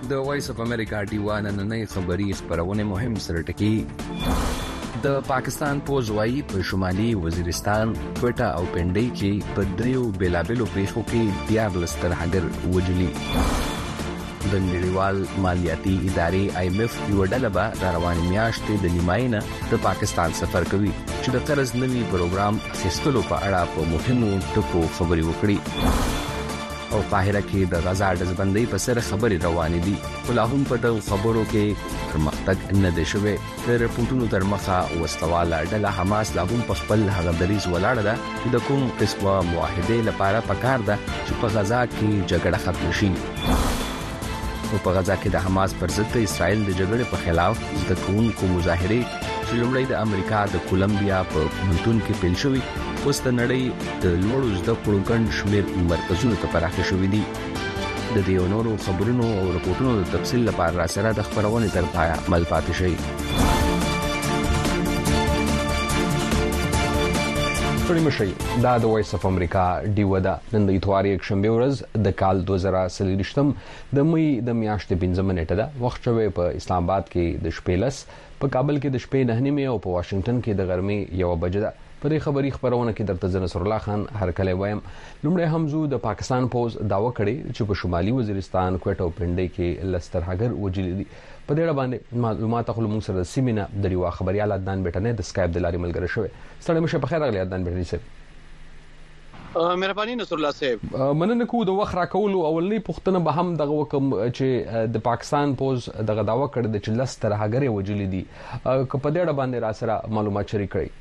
د وایس اف امریکا ډیوا نننۍ خبري خبرونه مهم سرټکی د پاکستان پوز وايي په شمالي وزیرستان کوټا او پنډي کې په دریو بلابلو پیښو کې 14 ترهګر وجلي د نړیوال مالیاتي ادارې IMF یو ډله به روانه میاشتې د نیماینه د پاکستان سفر کوي چې د قرض نوي پروګرام اخیستلو په اړه په مهمو ټکو خبري وکړي او قاهره کې د غزا د ځبندۍ په سر خبري روانې دي ولاهم په دغه خبرو کې پرمختګ نه دی شوی د رپورټونو تر مخه وسلواله ډله حماس لا هم په خپل هغه دریز ولاړه ده چې د کوم قسمه معاهده لپاره پکار ده چې په غزا کې جګړه ختم شي او په غزا کې د حماس پر ضد اسرائیل د جګړې په خلاف د کوونکو مظاهره چې لومړی د امریکا د کولمبیا په پونتون کې پیل شوی اوس د نړۍ د لوړو زده کړو ګڼ شمېر مرکزونو ته پراخه شوې دي د دې نورو خبرونو او راپورټونو د تفصیل لپاره را سره د خبرونې تر پایه مل پاتې شئ پرې مشي دا د وایس اف امریکا ډیو ده نن د اتوار یک شنبه ورځ د کال 2023 د مې د میاشتې 15 نیټه ده وخت شوی په اسلام آباد کې د شپېلس په کابل کې د شپې 9 او په واشنگټن کې د غرمې 1 بجې ده په دې خبري خبرونه کې درته نصر الله خان هر کله وایم لومړی همزو د پاکستان پوز داوا کړي چې په شمالي وزیرستان کوټا او پنډي کې لسترهګر وجلي دي په دې اړه باندې معلومات خپل موږ سره سیمینه د ریوا خبريال عدنان بیٹنه د سکایپ د لاري ملګری شوی ستړي مشه په خیر غلی عدنان بیٹنه سره مهرباني نصر الله صاحب مننه کو د وخت راکولو اولنی پښتنه به هم دغه وکم چې د پاکستان پوز دغه داوا کړی د چې لسترهګر وجلي دي که په دې اړه باندې را سره معلومات شریک کړئ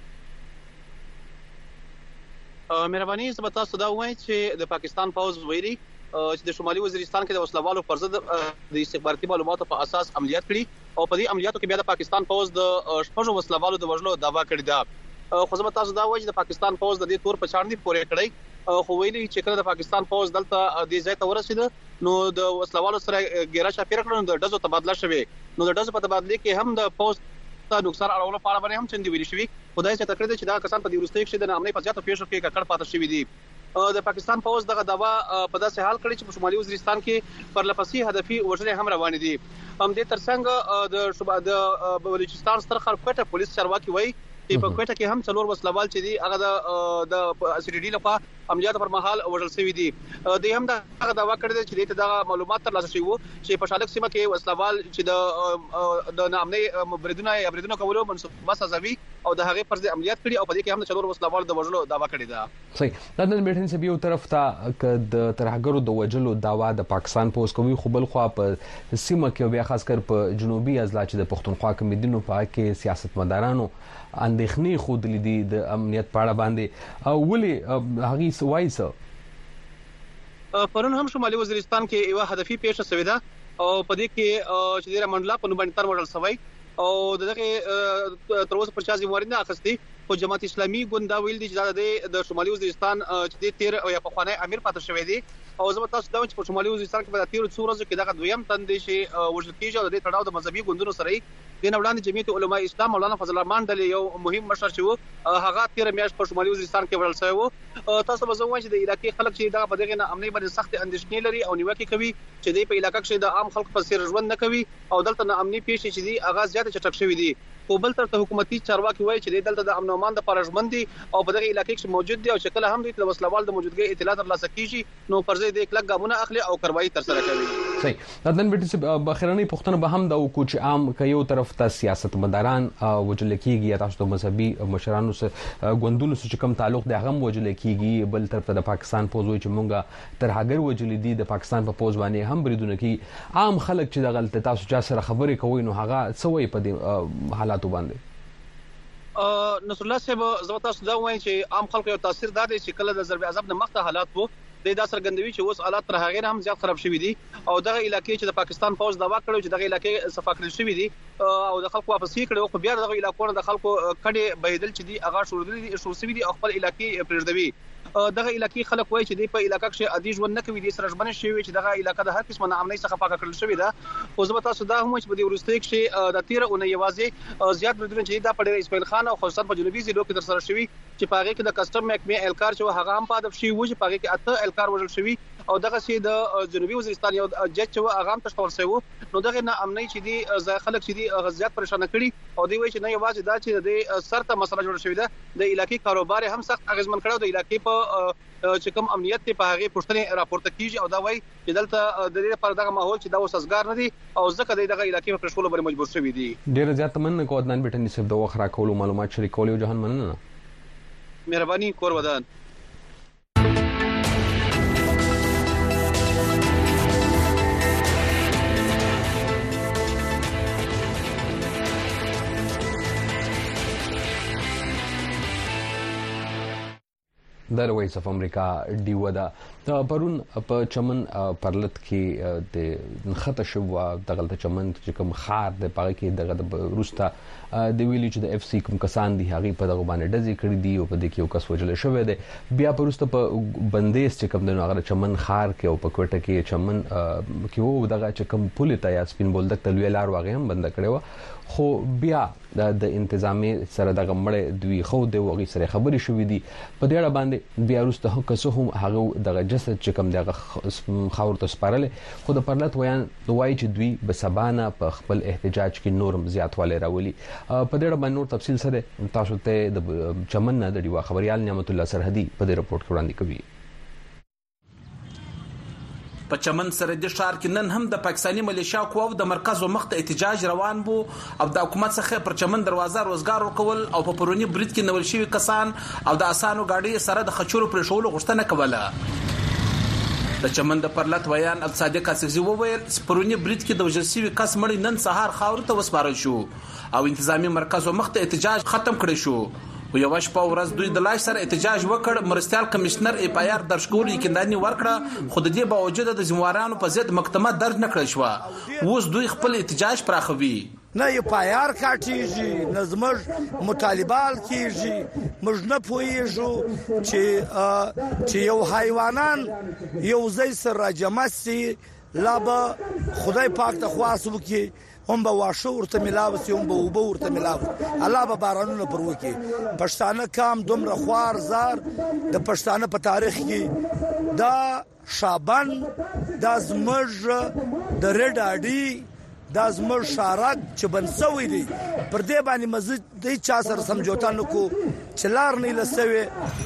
مهرباني زما تاسو دا وایي چې د پاکستان پوز ویلي چې د شمالي وزیرستان کې د وسلوالو پر ضد د استخباراتي معلوماتو په اساس عملیات کړي او په دې عملیاتو کې بیا د پاکستان پوز د شپږو وسلوالو د وژلو دعوا کړې ده خو زما تاسو دا وایي چې د پاکستان پوز د دې تور په چاڼ دي پورې کړی خو ویلي چې کله د پاکستان پوز دلته د ځای ته ورسید نو د وسلوالو سره ګیره چاپیره کړو د ډزو تبادله شوه نو د ډزو په تبادله کې هم د پوز نقصان اړولو په اړه باندې هم چندي ویل شوی خدای چې تکړه چې دا کسان په دې ورستۍ کې د نامنې په ځاتو پیښو کې ککړ پاتې شوی دي د پاکستان پوز دغه دوا په داسې حال کړی چې په شمالي وزیرستان کې پر لپسي هدفي وژنې هم روان دي هم د ترڅنګ د شوبه د بلوچستان ستر خرپټه پولیس چارواکي وایي چې په کوټه کې هم څلور وسلوال چې دي هغه د SDD لخوا عملیات پر مهال وژل شوی دي د هم دغه دعوا کړی چې د معلومات تر لاسه شوی وو چې په شالک سیمه کې وسلوال چې د نامنې بریدونه کولو منصوبه سازوي او د هغه پر ضد عملیات کړي او په دې کې هم د څلور وسلوال د وژلو دعوا کړې ده صحیح د نن بیٹن سه یو طرف ته د ترهګرو د وژلو دعوا د پاکستان پوز کوي خو بل خو په سیمه کې بیا خاص کر په جنوبي اضلاع چې د پښتونخوا کمیډینو په کې سیاستمدارانو اندېښنې خود لیدي د امنیت په اړه باندې او ولي هغه سوای څه پرون هم شمالي وزیرستان کې یو هدفي پیښه شوې ده او په دې کې چې د منډلا په نوم باندې تر وژل شوی او دغه تر اوسه پر چا ځمواري نه اخستي خو جماعت اسلامي ګوند دا ویل دي چې د شمالي وزیرستان چې د 13 او یا په خوانی امیر پاتې شوی دی او زما تاسو دا چې په شمالي وزیرستان کې په 13 ورځو کې دغه دویم تند شي وژل کېږي او د تړاو د مذهبي ګوندونو سره د نوړاندې جمعیت علماء اسلام مولانا فضل الرحمن د یو مهم مشر چې هغه 13 میاشت په شمالي وزیرستان کې ورل شوی وو تاسو به زموږ چې د علاقې خلک چې دا په دغه نه امنیت باندې سخت اندېښنې لري او نیوکه کوي چې د په علاقې کې د عام خلک په سر ژوند نه کوي او دلته نه امنیت پیښې چې دي اغاز زیات چټک شوی دي خو بل تر حکومتي چارواکي وایي چې دلته د امن او امان د پرژمن دي او په دغه علاقې کې موجود دي او شکل هم د وسلوال د موجودګۍ اطلاع ترلاسه کیږي نو فرض دې کلک ګامونه اخلي او کاروایی تر سره کوي صحیح ددن بیٹه بخیرانی پښتنه به هم د کوچ عام کيو طرف ته سیاستمداران وجل کیږي یا تاسو د مذهبي مشرانو سره ګوندونو سره کوم تعلق د هغه وجل کیږي بل طرف ته د پاکستان پوز وي چې مونږه تر هغه وجل دي د پاکستان په پوز باندې هم بریدونه کی عام خلک چې د غلطه تاسو چا سره خبرې کوي نو هغه سوي په دې حالاتو باندې نصر الله صاحب زما تاسو دا وایي چې عام خلکو یو تاثیر دا دی چې کله د ضرب عذاب نه مخته حالات وو د دا سرګندوي چې اوس حالات تر هغه هم زیات خراب شوي دي او دغه علاقې چې د پاکستان پوز دعوا کړو چې دغه علاقې صفا کړل شوې دي او د خلکو واپس کړي خو بیا دغه علاقو د خلکو کډي بهیدل چې دي هغه شروع دي او خپل علاقې پرېږدوي دغه علاقې خلک وایي چې د په علاقې کې عادي ژوند نه کوي د سره ژوند شي چې دغه علاقې د هر قسم نه امنیت څخه پاکه کړل شوې ده خو زما تاسو دا هم چې په دې ورستۍ کې د 13 اونۍ یوازې زیات بدون چې دا په اسماعیل خان او خصوصا په جنوبي ضلعو کې تر سره شوی چې پاغه کې د کسٹم محکمې اهلکار چې هغه هم په هدف شي و چې پاغه کې اته اهلکار وژل شوی او دغه سي د جنوبي وزیرستان یو جج چې هغه هم تشکر شوی نو دغه نه امني چې دي خلک چې دي غزيات پریشان کړي او دوی وایي چې نه یوازې دا چې د سرته مسله جوړ شوې ده د علاقې کاروبار هم سخت اغیزمن کړو د علاقې په چې کوم امنیت په هغه پښتنې راپورته کیږي او دا وایي چې دلته د دې لپاره دغه ماحول چې دا وسزګار نه دي او ځکه دغه علاقې په پرشکول باندې مجبور شوی دي. ډیر زیات مننه کو عدنان بیٹن صاحب د وخت راکولو معلومات شریکول او جهان مننه. مهرباني کور ودان. د وایس اف امریکا ډیو دا پرون په چمن پرلط کې د خطه شو د غلطه چمن چې کوم خار د پاره کې دغه روستا د ویلي چې د اف سی کوم کسان دي هغه په دغه باندې ډزې کړې دي او په دې کې یو کس وجل شوی دی. بیا پروسته په بندیز چې کوم د هغه چمن خار کې او په کوټه کې چمن کې وو دغه چې کوم پولیس یا سپین بولدک تلوي لار واغې هم بند کړو خو بیا د انتظامی سره دغه مړ دوی خو د وغي سره خبرې شوې دي په دې اړه باندې بیا وروسته کسه هم هغه دغه جسد چې کوم دغه خاور ته سپارلې خو د پرلط وایي چې دوی به سبانه په خپل احتجاج کې نورم زیاتوالی راولي. په دې اړه باندې نور تفصیل سره تاسو ته د چمن نه د ډیوا خبريال نعمت الله سرحدي په دې رپورت کې وړاندې کوي. په چمن سره د ښار کې نن هم د پاکستاني ملیشیا قواو د مرکز او مخ ته احتجاج روان وو او د حکومت څخه پر چمن دروازه روزګار ورکول او په پرونی برید کې نول شوی کسان او د اسانو گاډي سره د خچورو پر شولو غوښتنه کوله. د چمن د پرلط ویان صادق اسفزي وویل پرونی برید کې د وجرسي کس مړی نن سهار خاور ته وسپارل شو او انتظامی مرکز او مخ ته احتجاج ختم کړی شو. و یو شپه ورځ دوی د لاش سره احتجاج وکړ. مرستيال کمشنر اف آی آر درج کول یقینداني ورکړه خو د دې باوجود د ذمہوارانو په ضد محکمه درج نکړل شو. اوس دوی خپل احتجاج پراخوي. نه یې پایار کاټیږي نه زموږ مطالبات کیږي موږ نه پوهیږو چې یو حیوانان یو ځای سره جمع سي لا به خدای پاک ته خواست وکړي هم به واښه ورته ملاوي هم به اوبه ورته ملاوي الله به بارانونه پر وکړي. پښتانه کام دومره خوار زار د پښتانه په تاریخ کې دا شابن دا زموږ د ریډ اډي دا زموږ شارک چې بنسوي دي پر دې باندې مزید د چا سره سمجوتا نکو چلار نه لسوي.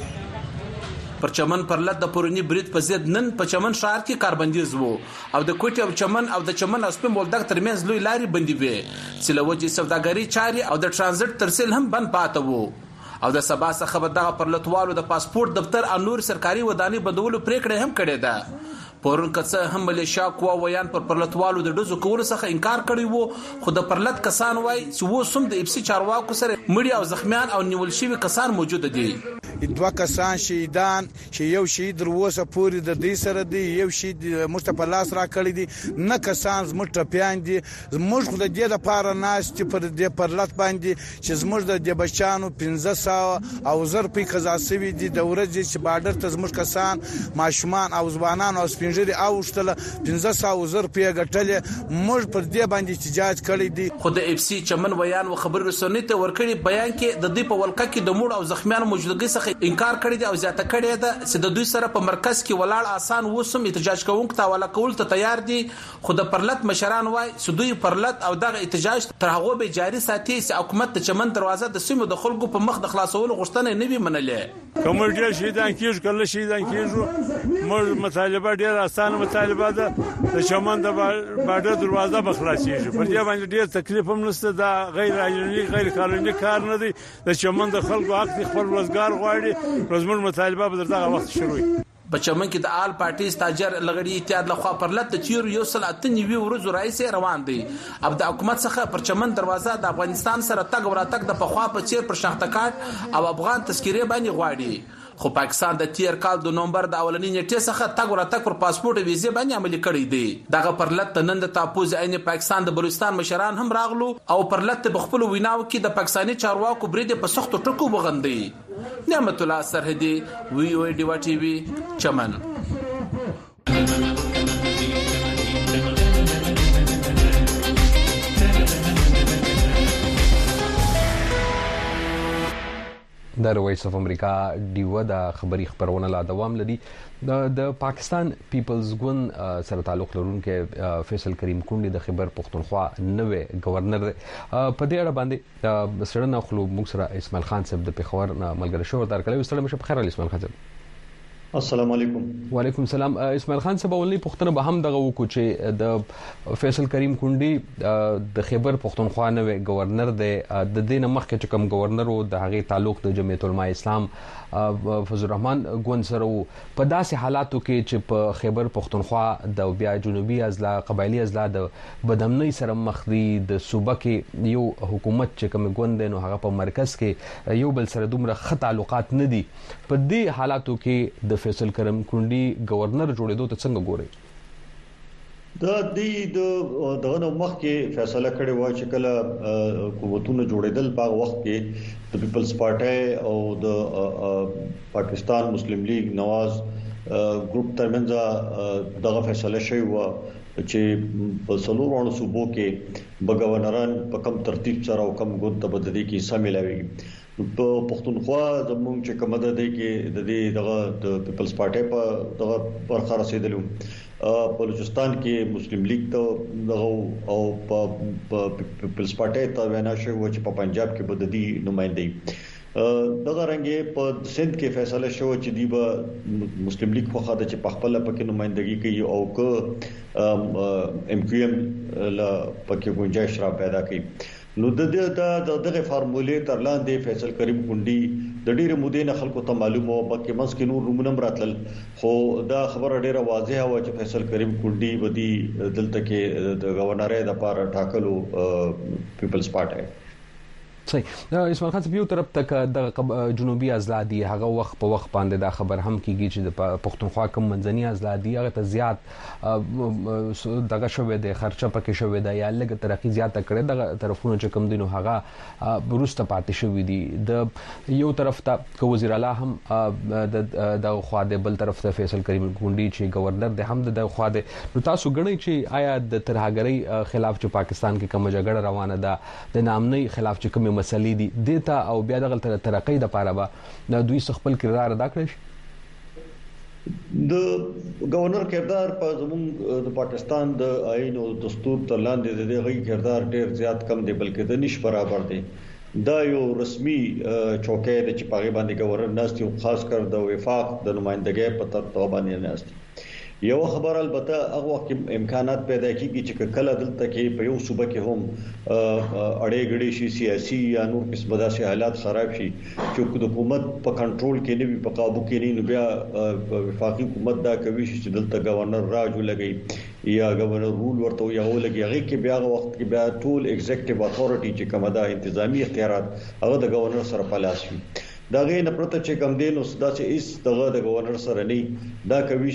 پر چمن پرلط د پرونی برید په ضد نن په چمن ښار کې کاربندیز وو او د کوټي او چمن او د چمن او سپین بولدک ترمنځ لوی لاري بندي وي چې لوجي سوداګری چاري او د ترانزیت ترسیل هم بند پاتې وو او د سبا څخه به دغه پرلطوالو د پاسپورت دفتر او نور سرکاري ودانۍ بندولو پریکړه هم کړې ده. پورن کڅه هم ملیشیا قوا ویان پر پرلطوالو د ډزو کولو څخه انکار کړی وو خو د پرلط کسان وای چې وو سم د اف سی چارواکو سره مړي او زخمیان او نیول شوی کسان موجود دي. دوه کسان شهیدان چې یو شهید وروسه پوری د دې سره دی یو شهید مصطفی لاس را کړی دي نه کسان زموږ ټپیان دي زموږ خو د دې لپاره ناس چې پر دې پرلط باندې چې زموږ د بچانو 1500 او زر په قضا سوي دي د ورځې چې بارډر ته زموږ کسان ماشومان او ځوانان او سپینجری اوشتل 1500 زر په غټل موږ پر دې باندې احتجاج کړی دي. خو د اف سی چمن ویان او خبر رسونی ته ورکړي بیان کې د دې په ولکه کې د موړ او زخمیانو موجودګي څخه انکار کړی دی او زیاته کړی ده چې د دوی سره په مرکز کې ولاړ آسان وسم احتجاج کوونکو ته ولا کول ته تیار دي خو د پرلط مشران وای چې دوی پرلط او دغه احتجاج تر هغه به جاري ساتي چې حکومت د چمن دروازه د سیمو د خلکو په مخ د خلاصولو غوښتنه نه وي منلې. کوم ډیر شهیدان کیږي کله شهیدان کیږي موږ مطالبه ډیر اسانه مطالبه ده د چمن د بارډر دروازه بخلاصيږي پر دې باندې ډیر تکلیف هم نشته دا غیر قانوني غیر قانوني کار نه دی د چمن د خلکو حق خپل روزګار غواړي روزمر مطالبه به دغه وخت شروع وي. په چمن کې د آل پارټي ستاجر لغړی اتحاد لخوا پرلط د تیر یو سل اتنی ورځو رئیس روان دی اب د حکومت څخه پر چمن دروازه د افغانستان سره تګ وراتګ د پخوا په چیر پر شناخته کارت او افغان تذکیره باندې غواړي خو پاکستان د تیر کال د نومبر د اولنی نیټه څخه تګ وراتګ پر پاسپورت او ویزه باندې عملي کړی دی. دغه پرلط نن د تاپوز عین پاکستان د بلوچستان مشران هم راغلو او پرلط په خپل ویناو کې د پاکستاني چارواکو برید په سختو ټکو وغندي. نعمت الله سرحدي وی او ډیوا ټي وي چمن. د وایس اف امریکا ډیو د خبري خبرونه لا دوام لري. د پاکستان پیپلز ګوند سره تعلق لرونکي فیصل کریم کونډي د خیبر پختونخوا نوې گورنر په دې اړه باندې سړنه خلو موږ سره اسماعیل خان صاحب د پیښور ملګری شو درکړی. ستړي مشه په خیر اسماعیل خان صاحب. السلام علیکم. وعلیکم السلام. اسماعیل خان صاحب ولې پښتنه به هم دغه وکړو چې د فیصل کریم کونډي د خیبر پختونخوا نوې گورنر د دین مخکې چې کوم گورنر او د هغه تعلق د جمعیت العلماء اسلام فضل الرحمن ګوند سره په داسې حالاتو کې چې په خیبر پختونخوا د بیا جنوبي اضلاع قبایلی اضلاع د بدامنۍ سره مخ دي د صوبه کې یو حکومت چې کوم ګوند نو هغه په مرکز کې یو بل سره دومره ښه تعلقات نه دي. په دې حالاتو کې د فیصل کریم کونډي گورنر جوړېدو ته څنګه ګوري؟ دغه مخ کې فیصله کړې و چې کله حکومتونه جوړېدل په وخت کې د پیپلز پارټي او د پاکستان مسلم لیگ نواز ګروپ ترمنځ دغه فیصله شوی و چې په څلورو صوبو کې بګورنران په کم ترتیب سره او کم ګوند ته بدلي کې شامل وي. په پښتونخوا زموږ چې کومه ده د دې دغه پیپلز پارټي په دغه برخه رسیدلو په بلوچستان کې مسلم لیگ ته دغه او په پیپلز پارټي ته وینا شوی و چې په پنجاب کې بددي نمائندګي دغه رنګه په سند کې فیصله شو چې دی به مسلم لیگ خو خاطر چې په خپل پکې نمائندګي کوي او که ام کیو ام لا پکې گنجائش را پیدا کړي. نو دغه فارمولې تر لاندې فیصل کریم کونډي د ډېر مودې نه خلکو ته معلومه و بلکې منځ کې نور رومنم راتل خو دا خبره ډېره واضحه و چې فیصل کریم کونډي ودی دلته کې د گورنرۍ د لپاره ټاکلو پیپلز پارټي. صحیح. اسماعیل خان صاحب یو طرف تک د جنوبي اضلاع دي هغه وخت په وخت باندې دا خبر هم کیږي چې د پښتونخوا کوم منځني اضلاع دي هغه ته زیات دغه شوې د خرچه پکې شوې ده یا لږ ترقی زیاته کړې دغه طرفونه چې کوم دینو هغه بروسته پاتې شوې دي. د یو طرف ته وزیر اعلی هم د خوا د بل طرف ته فیصل کریم کونډي چې گورنر د هم د خوا د نو تاسو غنئ چې آیا د ترهګرۍ خلاف چې پاکستان کې کوم جګړه روانه ده د نامنۍ خلاف چې کوم مسلې دي دیتا او بیا دغه ترقی د پاره به دوی خپل کردار ادا کړی شي؟ د گورنر کردار په زموږ د پاکستان د آئین او دستور تر لاندې د دغه کردار ډیر زیات کم دی بلکې د نش برابر دی. دا یو رسمي چوکۍ د چې پاغي باندې گورنر ناستي او خاص کر د وفاق د نمائندګۍ په ترتیب باندې ناستي. یو خبر البته هغه وخت امکانات پیدا کیږي چې کله دلته کې په یو صوبه کې هم اړې غړي شي سیاسي یا نور قسمه داسې حالات خراب شي چې د حکومت په کنټرول کې نه وي په قابو کې نه بیا وفاقي حکومت دا کوي چې دلته گورنر راجو لګي یا گورنر رول ورته یو لګي هغه کې بیا وخت کې بیا ټول ایگزیکټیو اتھورټي چې کومه دا انتظامی اختیارات هغه د گورنر سره پلاس وي. دا غي نه پرته چې کم دین اوس دا چې اس دغه د گورنر سره نه دا کوي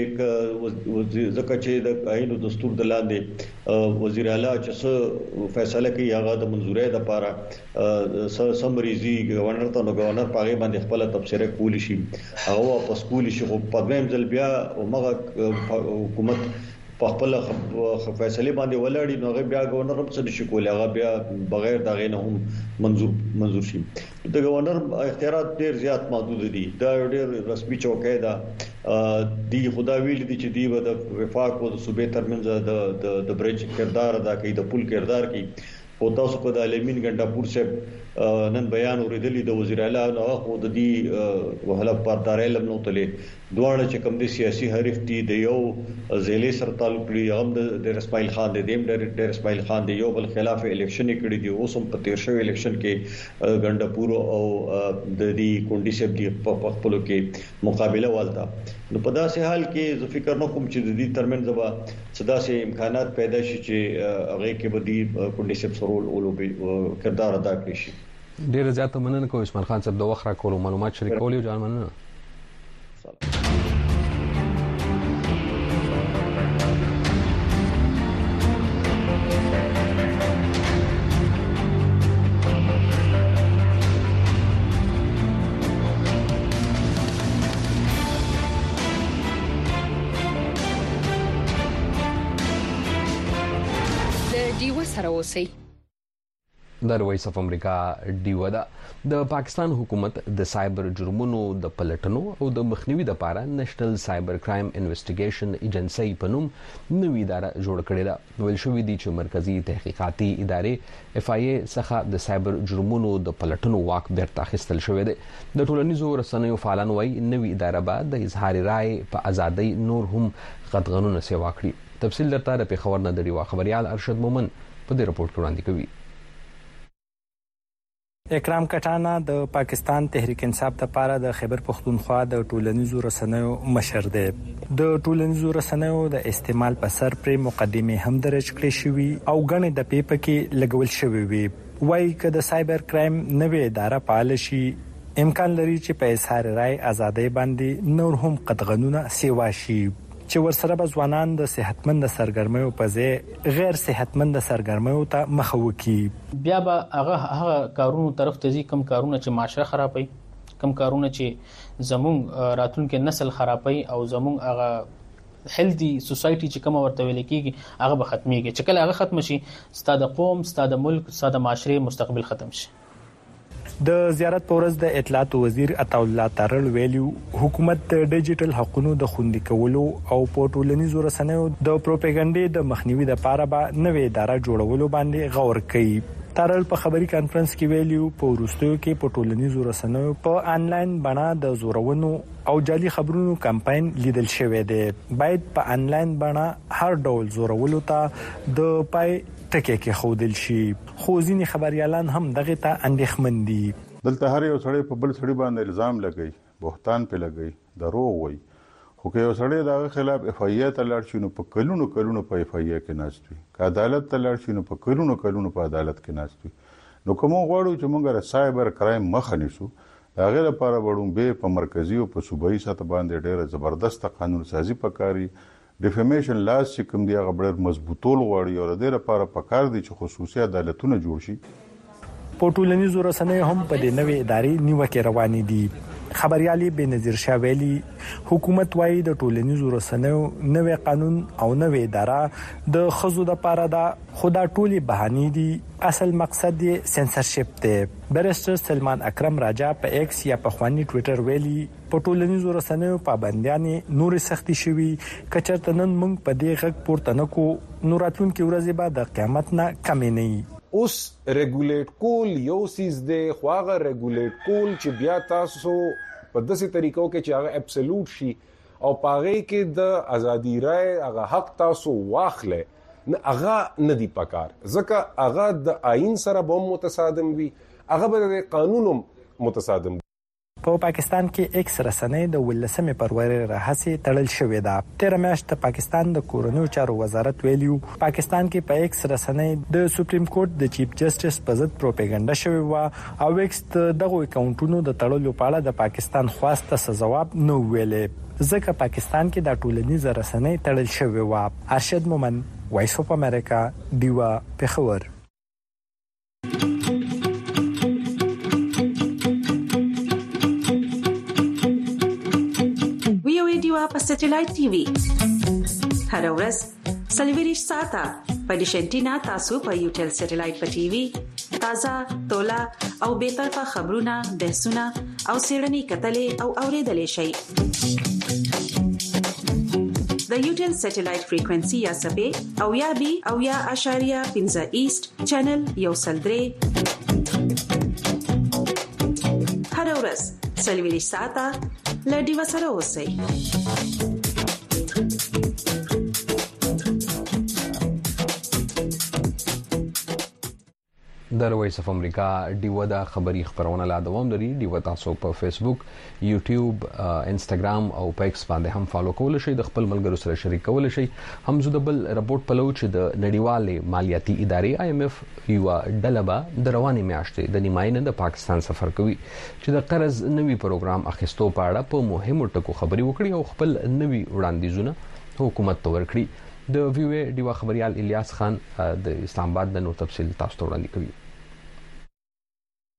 چې ځکه چې د آئین او دستور د لاندې وزیر اعلی چې فیصله کوي هغه د منزورۍ د لپاره سمریزي گورنر ته نو گورنر پاغي باندې خپل تبصره کولی شي او واپس کولی شي خو په دویم ځل بیا مغه حکومت په خپل فیصله باندې ولاړی نو بیا گورنر هم څه نشي کولای هغه بیا بغیر دغه نه هم منزور شي. د گورنر اختیارات ډیر زیات محدود دي. دا ډیر رسمي چوکۍ ده دی خدا ویل دي چې دی د وفاق او د صوبې ترمنځ د برج کردار ادا کوي د پل کردار کوي. او تاسو په د عالمین ګنداپور صاحب نن بیان اوریدلی د وزیر اعلی نو خو د دې وهله پردارې لم نو تلې دوه چې کوم دي سیاسي حریف دي د یو ځلې سره تعلق لري هم د اسماعیل خان د دیم د اسماعیل خان د یو بل خلاف الیکشن کړي دي اوس هم په تیر شوی الیکشن کې ګنداپور او د دې کونډي صاحب دی په خپل کې مقابله والته. نو په داسې حال کې زه فکر نه کوم چې د دې ترمنځ به صدا سي امکانات پیدا شي چې هغه کې به دې کونډي صاحب سرول او کردار ادا کړی شي. ډیر زیات مننه کوم اسماعیل خان صاحب د وخت را کولو معلومات شریکول یو ځان مننه. ډیو سره اوسئ. د وایس اف امریکا ډیو دا د پاکستان حکومت د سایبر جرمونو د پلټنو او د مخنیوي لپاره نېشنل سایبر کرایم انویسټیګیشن ایجنسی په نوم نوې اداره جوړ کړې ده. ویل شوی دی چې مرکزی تحقیقاتي ادارې اف آی ای څخه د سایبر جرمونو د پلټنو واک بیرته اخیستل شوی دی. د ټولنیزو رسنیو فعالان وایي نوې اداره به د اظهار رائے په ازادۍ نور هم قطغنونه سیوا کړي. تفصیل درته د پیښور نه د ډیوا خبريال ارشد مومن په دې رپورت وړاندې کوي. اکرام کټانا د پاکستان تحریک انصاف لپاره د خیبر پختونخوا د ټولنیزو رسنیو مشر دی. د ټولنیزو رسنیو د استعمال په سر پر مقدمه هم درج کړې شوې او غنې د پیپ کې لګول شوې وي. وایي چې د سایبر کرایم نوې اداره فعال شي امکان لري چې په اظهار رائے ازادۍ باندې نور هم قطغنونه سیوا شي چې ورسره به ځوانان د صحتمند سرګرمیو په ځای غیر صحتمند سرګرمیو ته مخ وکړي. بیا به هغه کارونو طرف ته ځي کوم کارونه چې معاشره خرابوي، کوم کارونه چې زموږ راتلونکي نسل خرابوي او زموږ هغه هیلدي سوسايټي چې کوم ورته ویل کېږي هغه به ختميږي. چې کله هغه ختم شي ستاسو قوم، ستاسو ملک، ستاسو معاشره مستقبل ختم شي. د زیارت پورز د اطلاعات وزیر عطا الله ترل ویلو حکومت د ډیجیټل حقوقو د خوندي کولو او په ټولنیزو رسنیو د پروپاګاندا د مخنیوي لپاره به نوې اداره جوړولو باندې غور کوي. ترل په خبري کانفرنس کې ویلو په وروستیو کې په ټولنیزو رسنیو په انلاین بڼه د زورونو او جعلي خبرونو کمپاین لیدل شوی دی. باید په انلاین بڼه هر ډول زورولو ته د پای ټکی کې خودل شي. خو ځینې خبريالان هم دغه ته اندېښمن دي. دلته هر یو سړی په بل سړی باندې الزام لګي، بهتان په لګي، دروغ وایي. خو که یو سړی دغه خلاف اف آی ای ته لاړ شي نو په کلونو په اف آی ای کې ناشته وي. که عدالت ته لاړ شي نو په کلونو په عدالت کې ناشته وي. نو کوم غواړو چې موږ د سایبر کرایم مخ نیسو هغه لپاره وړوم به په مرکزی او په صوبایي سطح باندې ډېر زبردست قانون سازي پکاري. ډیفیمیشن لاس چې کوم دی هغه ډېر مضبوطول غواړي او د دې لپاره پکار دي چې خصوصي عدالتونه جوړ شي. په ټولنیزو رسنیو هم په دې نوې ادارې نیوکه روانې دي. خبريالي بنظیر شاه ویلي حکومت وايي د ټولنیزو رسنیو نوې قانون او نوې اداره د خزو د پاره د خدا ټولي بهاني دي. اصل مقصد یې سنسرشپ دی. بیرسټر سلمان اکرم راجا په ایکس یا په خواني ټوئیټر ویلي په ټولنیزو رسنیو پابندیانې نور سختي شوي کچرته نن موږ په دې غږ پورته نکو نو راتلونکي ورځې به د قیامت نه کمې نه وي. اوس ریګولیټ کول یو سیز دی خو هغه ریګولیټ کول چې بیا تاسو په داسې طریقو کې چې هغه ابسولوټ شي او پاغه کې د ازادي رائے هغه حق تاسو واخلې نه هغه نه دی پکار ځکه هغه د آئین سره به متصادم وي، هغه به د قانون متصادم. په پاکستان کې ایکس رسنۍ د 18 فروری راهسې تړل شوې ده. 13 میاشت پاکستان د کورونیو چارو وزارت ویلیو پاکستان کې په ایکس رسنۍ د سپریم کورټ د چیف جسټس په ضد پروپاګاندا شوې و او ایکس دغه اکاونټونو د تړلو په اړه د پاکستان خواسته څه جواب نه ویلې ځکه پاکستان کې د ټولنیزو رسنۍ تړل شوې و. ارشد مومن، وایس اف امریکا، دیوا، پیښور. په سټلایټ ټي وي هر ورځ سلیویریش ساته په ډیشنټینا تاسو په یوټل سټلایټ په ټي وي تازه تولا او به طرفه خبرونه بحثونه او سیړنی کتلې او اوریدلې شي. د یوټل سټلایټ فریکوئنسي یا سبې او یا بي او یا اشاریه 15 ایست چینل یو سلدري هر ورځ سلیویریش ساته لډي وسره اوسئ. د وایس اف امریکا ډیو دا خبري خبرونه لا دوام لري. ډیو تاسو په فیسبوک، یوټیوب، انستګرام او په ایکس باندې هم فالو کول شئ. د خپل ملګرو سره شریک کول شئ. همزه د بل رپورت په لور چې د نړیوالې مالیاتي ادارې IMF یو ډلبه د رواني میاشتې د نیماینه د پاکستان سفر کوي چې د قرض نوي پروګرام اخیستو په اړه په مهمو ټکو خبري وکړي او خپل نوي وړاندیزونه حکومت ته ورکړي. د ویو ډیو خبريال الیاس خان د اسلام آباد د نور تفصیل تاسو ته وړاندې کوي.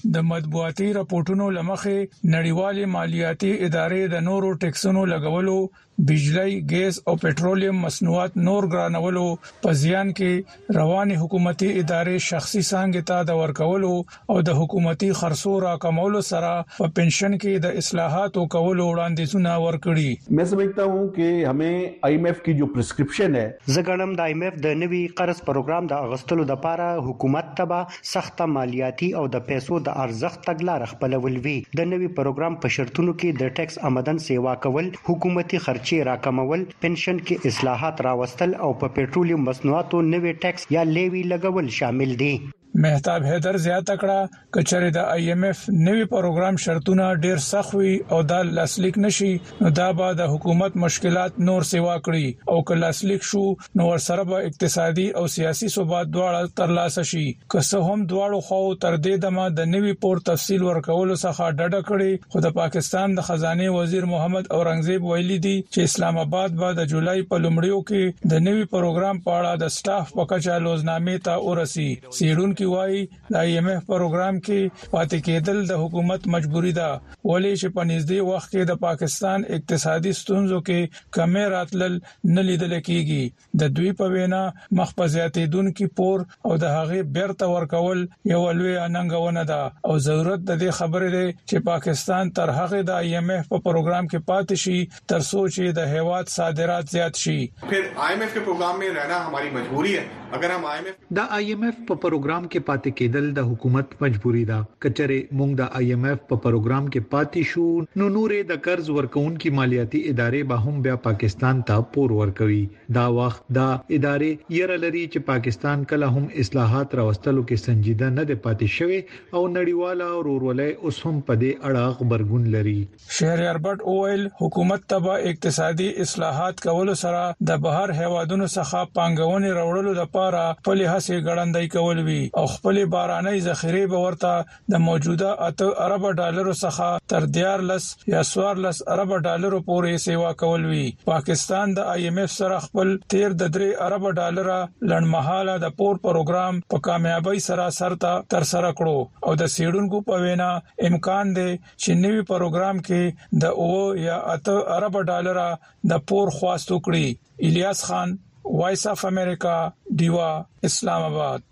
د مطبوعاتي راپورټونو لمخې نړیوالې مالیاتي ادارې د نورو ټیکسونو لګولو، بجلی، ګیس او پټرولیم مصنوعات نور ګرانولو په ځان کې رواني حکومتي ادارې شخصي څنګه ته د ورکولو او د حکومتي خرڅو راکمولو سره په پنشن کې د اصلاحاتو کولو وړاندیزونه ورکړي. मैं समझता हूं कि हमें IMF की जो प्रिस्क्रिप्शन है زګړم د IMF د نوي قرض پروګرام د اغستلو لپاره حکومت تبا سخت مالیاتي او د پیسو د ارزښت تګلار خپلول وی. د نوي پروګرام په شرطونو کې د ټیکس آمدن سیوا کول، حکومتي خرچ راکمول، پنشن کې اصلاحات راوستل او په پټرولیم مصنوعاتو نوې ټیکس یا لیوی لګول شامل دي. مهتاب حیدر زیاته کړه کچره د IMF نوي پروګرام شرطونه ډیر سخت وي او دا لاسلیک نشي نو دا به د حکومت مشکلات نور سیوا کړي او که لاسلیک شو نو ورسره به اقتصادي او سیاسي ثبات دواړه ترلاسه شي. که څه هم دواړو خو تر دې دمه د نوي پور تفصیل ورکول څخه ډډه کړي، خو د پاکستان د خزانه وزیر محمد اورنګزیب ویلي دي چې اسلام آباد به د جولای په لومړیو کې د نوي پروګرام په اړه د سټاف په کچا لوزنامې ته ورسي. سیډون کې وایي د IMF پروګرام کې پاتې کېدل د حکومت مجبوری ده، ولې چې په نږدې وخت کې د پاکستان اقتصادي ستونزو کې کمی راتلل نه لیدل کېږي. د دوی په وینا مخ په زیاتېدونکو پور او د هغې بیرته ورکول یو لوی اننګونه ده او ضرورت د دې خبرې ده چې پاکستان تر هغه د IMF په پروګرام کې پاتې شي تر څو چې د هیواد صادرات زیات شي. फिर IMF के प्रोग्राम में रहना हमारी मजबूरी है. अगर हम IMF په پروګرام کې پاتې کېدل د حکومت مجبوری ده. کچره موږ د IMF په پروګرام کې پاتې شو نو نورې د قرض ورکونکو مالیاتي ادارې به هم بیا پاکستان ته پور ورکوي. دا وخت دا ادارې یره لري چې پاکستان کله هم اصلاحات راوستلو کې سنجیده نه دی پاتې شوی او نړیواله او ورولې اوس هم په دې اړه خبرګون لري. شهریار بټ اویل حکومت تبا اقتصادي اصلاحات کول سره د بهر هیوادونو څخه پانګونې راوړلو لپاره خپل هڅې ګړندۍ کول وی او خپل باراني ذخیره به ورته د موجوده 8 ارب ډالرو څخه تر 14 یا 14 ارب ډالرو پورې سیوا کول وی. پاکستان د IMF سره خپل 13 ارب ډالر لړمحاله د پور پروګرام په کامیابی سره سرته تر سره کړو او د سیډونکو په وینا امکان دی چې نوي پروګرام کې د 9 یا 8 ارب ډالر د پور خواستو کړي. الیاس خان، وایس اف امریکا، ډیوا، اسلام آباد.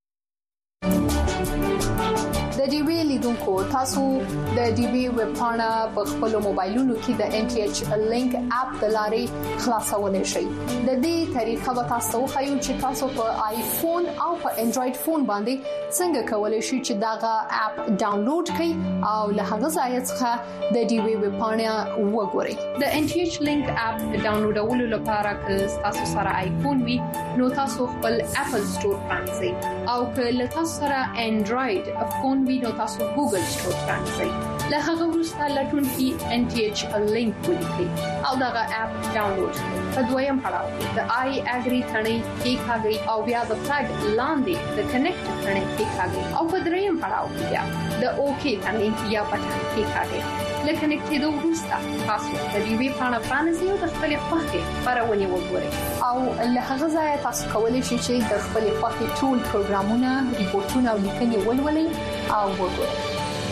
د ډي وی لیدونکو تاسو د ډي وی ویب پاڼه په خپل موبایلونو کې د NTH لینک اپ د لارې خلاصولای شئ. د دې طریقه به تاسو خو چې تاسو په آیفون او په انډراید فون باندې څنګه کولای شئ چې داغه اپ ډاونلوډ کړئ او له هغه ځای څخه د ډي وی ویب پاڼه وګورئ. د NTH لینک اپ ډاونلوډولو لپاره که تاسو سره آیفون وي نو تاسو خپل اپل سٹور پرانځئ او که له تاسو سره انډراید فون نو تاسو ګوګل سٹور پرانځئ. له هغه وروسته لټونکي NTH لینک ولیکئ او دغه اپ ډاونلوډ کړئ. په دویم پړاو کې د I agree ثنې کلیکاږئ او بیا د فلګ لاندې د کنیکټ ثنې کلیکاږئ او په دریم پړاو کې بیا د OK ثنې یا بټن کلیکاږئ. لکه نکټېدو وروسته تاسو د دې وی پاڼه پرانځئ او د خپل خوښې خبرونه وګورئ او له هغه ځای تاسو کولی شئ چې د خپل خوښې ټول پروګرامونه، ریپورتونه او لیکنې ولولئ او وګورئ.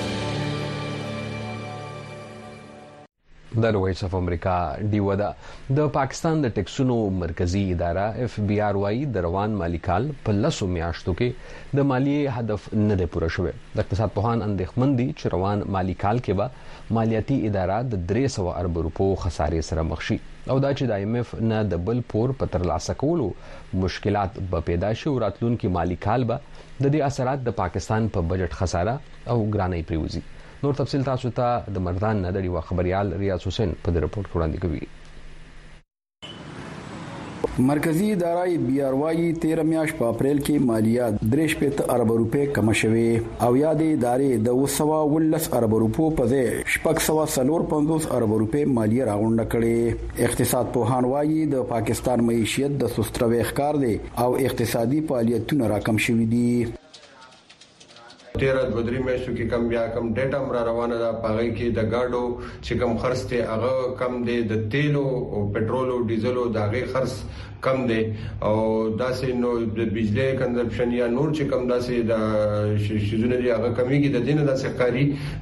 د وایس اف امریکا ډیو د پاکستان د ټیکسونو مرکزی اداره FBI وايي د روان مالی کال په 10 میاشتو کې د مالیې هدف نه دی پوره شوی. د اقتصاد پوهان اندېښمن دي چې روان مالی کال کې به مالیاتي اداره د 300 ارب روپو خسارې سره مخ شي او دا چې د IMF نه د بل پور په ترلاسه کولو مشکلات به پیدا شي او راتلونکي مالی کال به د دې اثرات د پاکستان په بجټ خساره او ګرانۍ پریوزي. نور تفصیل تاسو ته د مردان نه د خبريال ریاض حسین په دې رپورت وړاندې کوي. مرکزی اداره BR وايي 13 میاشت په اپریل کې مالیات 3 ارب روپے کم شوه او یادې ادارې د 219 ارب روپو په ځای 645 ارب روپے مالیه راغونډه کړې. اقتصاد پوهان وايي د پاکستان معیشت د سستروي ښکار دي او اقتصادي فعالیتونه راکم شوي دي. 13 میاشتو کې کم بیا کم ډیټا مر روانه ده. پاغي کې د گاډو چې کم خرڅ ته هغه کم دي، د تیلو او پټرول او ډیزل او داغه خرڅ کم دی او داسې نو د بجلی کنزمپشن یا نور چې کم داسې د شیزونه دی هغه کمیږي د دینه داسې کاری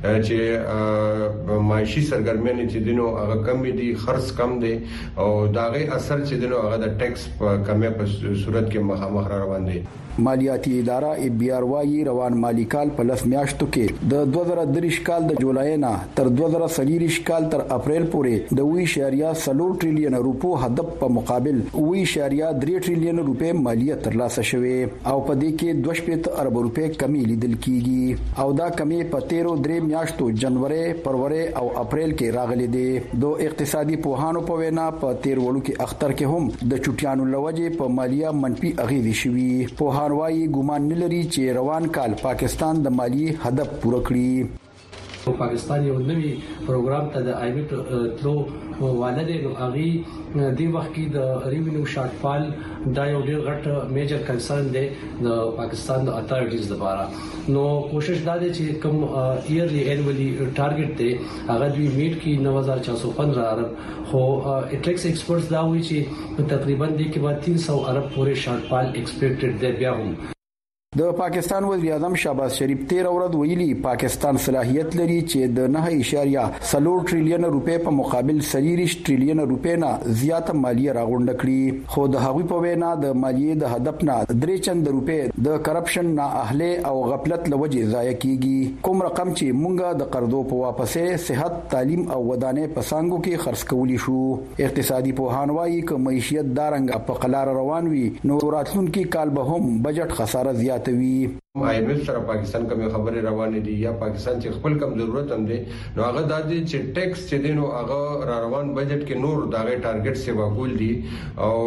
چې معاشي سرګرمۍ چې دینو هغه کم دي خرڅ کم دی او داغه اثر چې دینو هغه د ټیکس په کمه په صورت کې مخامخ روان دي. مالیاتي اداره ABR وايي روان مالی کال په لس میاشتو کې د 2023 کال د جولای نه تر 2023 کال تر اپریل پورې د 1.4 ټریلیون روپو هدف په مقابل 1.3 ټریلیون روپے مالیه ترلاسه شوه او په دې کې 2.5 ارب روپے کمی لیدل کیږي او دا کمی په 13 میاشتو جنوري فروری او اپریل کې راغلي دي. د اقتصادي پوهانو په وینا په 13 ولو کې اختر کې هم د چټیانو لوجه په مالیه منفي اغیزه شوي. په وايي ګومان نه لري چې روان کال پاکستان د مالی هدف پوره کړي. پاکستان یو نوی پروګرام ته د IMF تلو والده نو اغي دی وخت کې د ریوینیو شارټ فال دا یو ډیر غټ میجر کنسرن دی د پاکستان د اتھارټیز لپاره. نو کوشش دا دی چې کوم ایرلی انولی ټارګټ دی هغه دوی میټ کی 9415 ارب خو اټلیکس ایکسپرټس دا وایي چې تقریبا د کې بعد 300 ارب پورې شارټ فال ایکسپیکټډ دی. بیا هم د پاکستان وزیر اعظم شهباز شریف 13 ورځ ویلي پاکستان صلاحیت لري چې د 9.4 ټریلیون روپے په مقابل 30 ټریلیون روپے نه زیاته مالیه راغونډ کړي. خو د هغوی په وینا د مالیې د هدف نه 3 چند روپے د کرپشن نه اهله او غفلت لوجه ضایع کیږي. کوم رقم چې مونږه د قرضو په واپسې صحت تعلیم او ودانې په سانګو کې خرڅ کولی شو. اقتصادي پوهان وايي چې معیشت دارنګ په قلار روان وي نو راتلونکي کال به هم بجټ خساره زیات IMF سره پاکستان کوم خبره روانه دي یا پاکستان چې خپل کم ضرورت هم دي نو هغه د دې چې ټیکس چې دینو هغه را روان بجټ کې نور داغه ټارګټ سی وګول دي او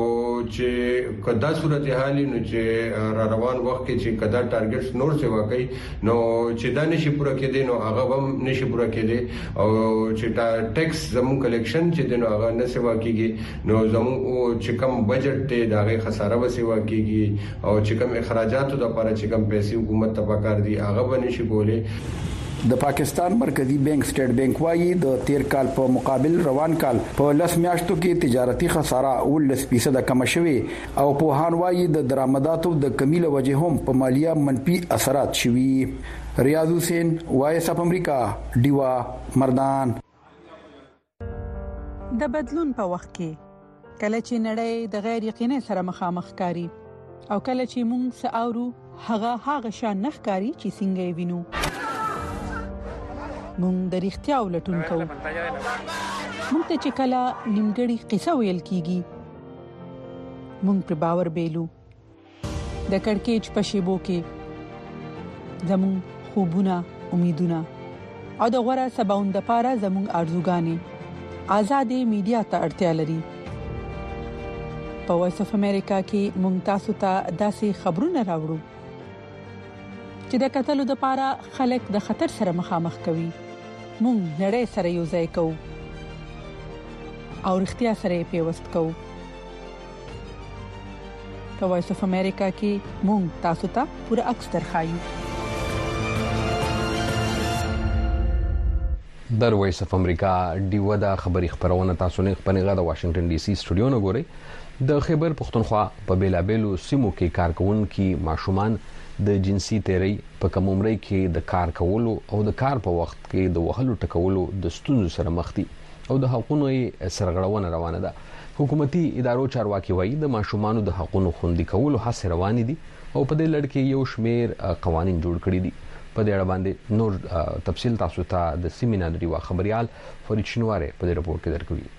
چې کدا صورت حال نو چې را روان وخت کې چې کدا ټارګټس نور سی وګي نو چې دا نشي پوره کېدي نو هغه هم نشي پوره کېدي او چې ټیکس زمون کلیکشن چې دینو هغه نه سی وګيږي نو زمون چې کم بجټ ته داغه خساره وسی وګيږي او چې کم اخراجاتو د چې کم پیسې حکومت ته پکار دي هغه بنشي کولې. د پاکستان مرکزی بانک سٹیټ بانک وايي د 13 کال په مقابل روان کال په 10 میاشتو کې تجارتي خساره 19% کم شوه او په هان وايي د درآمداتو د کمی له وجه هم په مالیه منفي اثرات شوي. ریاض حسین وایس اف امریکا دیوا مردان. د بدلون په وخت کې کله چې نړۍ د غیر یقیني سره مخامخ کاری او کله چې موږ ساورو هغه شان نخکاری چې څنګه وینو موږ د اړتیا ولټون کوو. موږ ته چې کله نیمګړی قصه ویل کیږي موږ په باور بیلو د کڑکېچ په شیبو کې زموږ خوبونه امیدونه او د غوړه سباوند لپاره زموږ ارزوګانې آزادې میډیا ته اړتیا لري. په وایس اف امریکا کې ممتاز ته داسې خبرونه راوړو چې د قتل لپاره خلک د خطر سره مخامخ کوي. مونږ نړۍ سره یو ځای کوو او اړتیا سره پیوست کوو. په وایس اف امریکا کې مونږ تاسو ته پوره عکس درخایو. در وایس اف امریکا دیو دا خبری خبرونه تاسو نه خبرنګه د واشنگټن ډي سي سټوډیو نه ګوري. د خیبر پختونخوا په بیلابېلو سیمو کې کارکونکو ماشومان د جنسي تیری په کوم عمر کې د کار کولو او د کار په وخت کې د وهلو ټکولو د ستونزو سره مخ دي او د حقوقو سرغړونه روانه ده. حکومتي ادارو چارواکي وایي د ماشومانو د حقوقو خوندي کولو هڅې روانې دي او په دې لړ کې یو شمېر قوانين جوړ کړي دي. په دې اړه باندې نور تفصیل تاسو ته د سیمینار دی خبريال فرید شنواره په دې رپورت کې درکوي.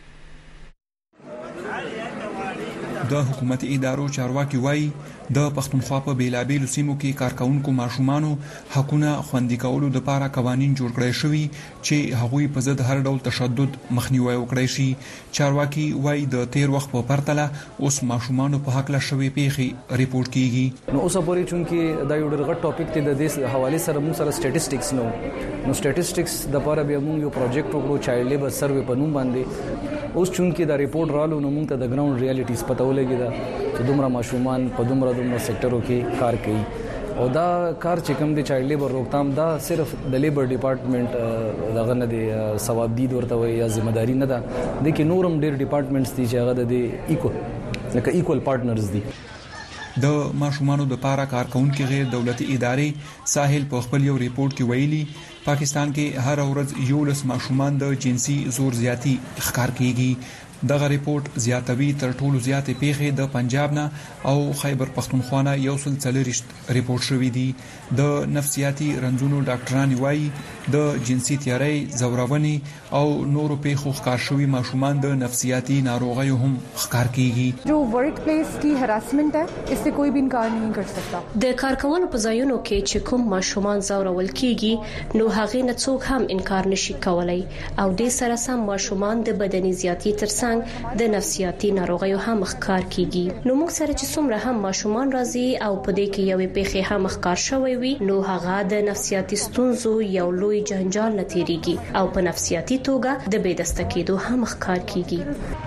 د حکومت ادارو چارواکي وایي د پښتونخوا په بیلابېلو سیمو کې کارکونکو ماشومانو حقوقونه خوندي کولو لپاره قوانين جوړ کړي شوي چې هغوی په ضد هر ډول تشدد مخنیوي وکړي شي. چارواکي وایي د تیر وخت په پرتله اوس ماشومانو په حق لا شوي پیښې ریپورت کیږي. نو اوس پورې چونکې دا یو ډېر غټ ټاپک دی د دې حواله سره موږ سره سټیټسټکس نو سټیټسټکس د لپاره به موږ یو پروجیکټ وکړو چایلډ لیبر سروې په نوم باندې. اوس چونکې دا ریپورت رالو نو موږ ته د ګراوند ریالټیز پته ولګی دا چې دومره ماشومان په دومره سېکټرو کې کار کوي او دا کار چې کوم دی چایلډ لیبر روکتام دا صرف د لیبر ډپارټمنټ دغه نه دی ثواب دید ورته وي یا ذمہ داری نه ده د کې نورم ډېر ډپارټمنټس دي چې هغه د ایکو لکه ایکوال پارټنرز دي. د ماشومانو د پاره کارکونکو غیر دولتي ادارې ساحل په خپل یو ریپورت کې ویلي پاکستان کې هر ورځ 11 ماشومان د جنسي زور زیاتی ښکار کیږي. دغه ریپورت زیاتوي تر ټولو زیاتې پیښې د پنجاب نه او خیبر پختونخوا نه 140 ریپورت شوې دي. د نفسیاتي رنځونو ډاکټران وايي د جنسي تیاري زورونې او نورو پیښو ښکار شوي ماشومان د نفسیاتي ناروغیو هم ښکار کیږي. جو ورک پلیس کی هراسمنٹ ہے اس سے کوئی بھی انکار نہیں کر سکتا. د کارکونکو په ځایونو کې چې کوم ماشومان زورول کیږي نو هغه نه څوک هم انکار نشي کولای او د سره سم ماشومان د بدني زیاتی ترڅنګ د نفسیاتي ناروغیو هم ښکار کیږي. نو موږ سره چې څومره هم ماشومان راځي او په دې کې یوې پیښې هم ښکار شوی وي نو هغه د نفسیاتي ستونزو یو لوی جنجال نه تیریږي او په نفسیاتي توګه د بېدسته کېدو هم ښکار کیږي.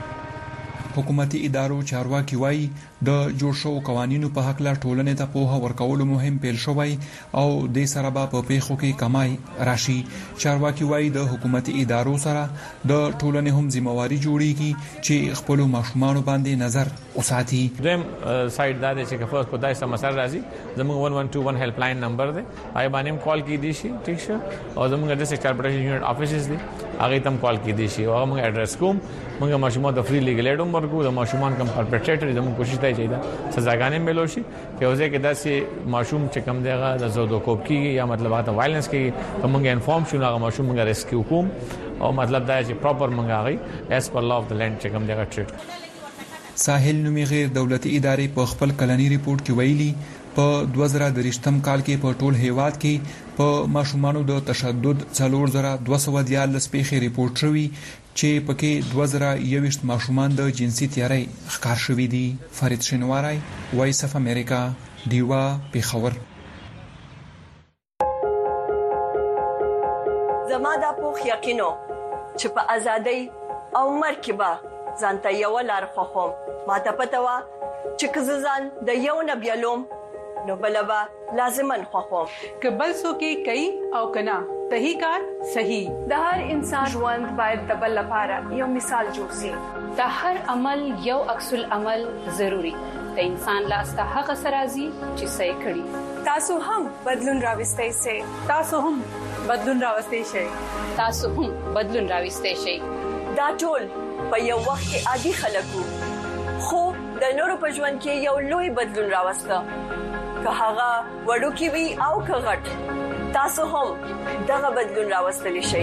حکومتي ادارو چارواکي وایي د جوړ شوو قوانینو په حق لا ټولنې ته پوهه ورکول مهم پیل شوی او د سره په پیښو کې کمای راشي. چارواکي وایي د حکومتي ادارو سره د ټولنې هم ځمواري جوړیږي چې خپل ماشومان باندې نظر وساتي. دویم سایت دا چې کفاس په دای سم مسر راځي زموږ 1121 هیلپ لاین نمبر دی پای باندې کال کی دي شي ٹھیک شه او زموږ د سیکټر پروټیکشن یونټ افیسز دي هغه تم کال کی دي شي او موږ ایڈریس کوم موږ ماشومان د فری لیګل ایډ ورکو د ماشومان کم پرپټریټر زموږ کوشش دی چې دا سزاګانې ملو شي په وځي کې داسې ماشوم چې کم دیغه د زودو کوب کیږي یا مطلب هغه وایلنس کیږي کومه انفارم شو هغه ماشوم موږ ریسکیو کوم او مطلب دا چې پراپر موږ هغه اس پر لا اف د لند چې کم دیغه ټریټ. ساحل نومي غیر دولتي ادارې په خپل کلنی ریپورت کې ویلي په 2023 کال کې په ټول هیواد کې په ماشومانو د تشدد 4214 پیښې ریپورت شوي چې پکې 2021 ماشومان د جنسي تیاري ښکار شوي دي. فرید شینواری، وایس اف امریکا، دیوا، پیښور. زما دا پوخ یقینو چې په ازادۍ او مرکبه ځانته یو لار خوخم ما ته پته وا چې کززان د یو نبیلوم نو بلبا لازمن خوخم کبل سو کې کوي او کنا صحیح کار صحیح. د هر انسان ژوند باید د بل لپاره یو مثال جوړ شي. د هر عمل یو عکس العمل ضروری. د انسان لاس ته هغه سرازي چې صحیح کړي. تاسو هم بدلون راوستئ شئ. تاسو هم بدلون راوستئ شئ. تاسو هم بدلون راوستئ شئ. دا ټول په یو وخت کې عادي خلکو خو د نورو په ژوند کې یو لوی بدلون راوسته که هغه وړو کې وي او که غټ تاسو هم دغه بدلون راوستلی شئ.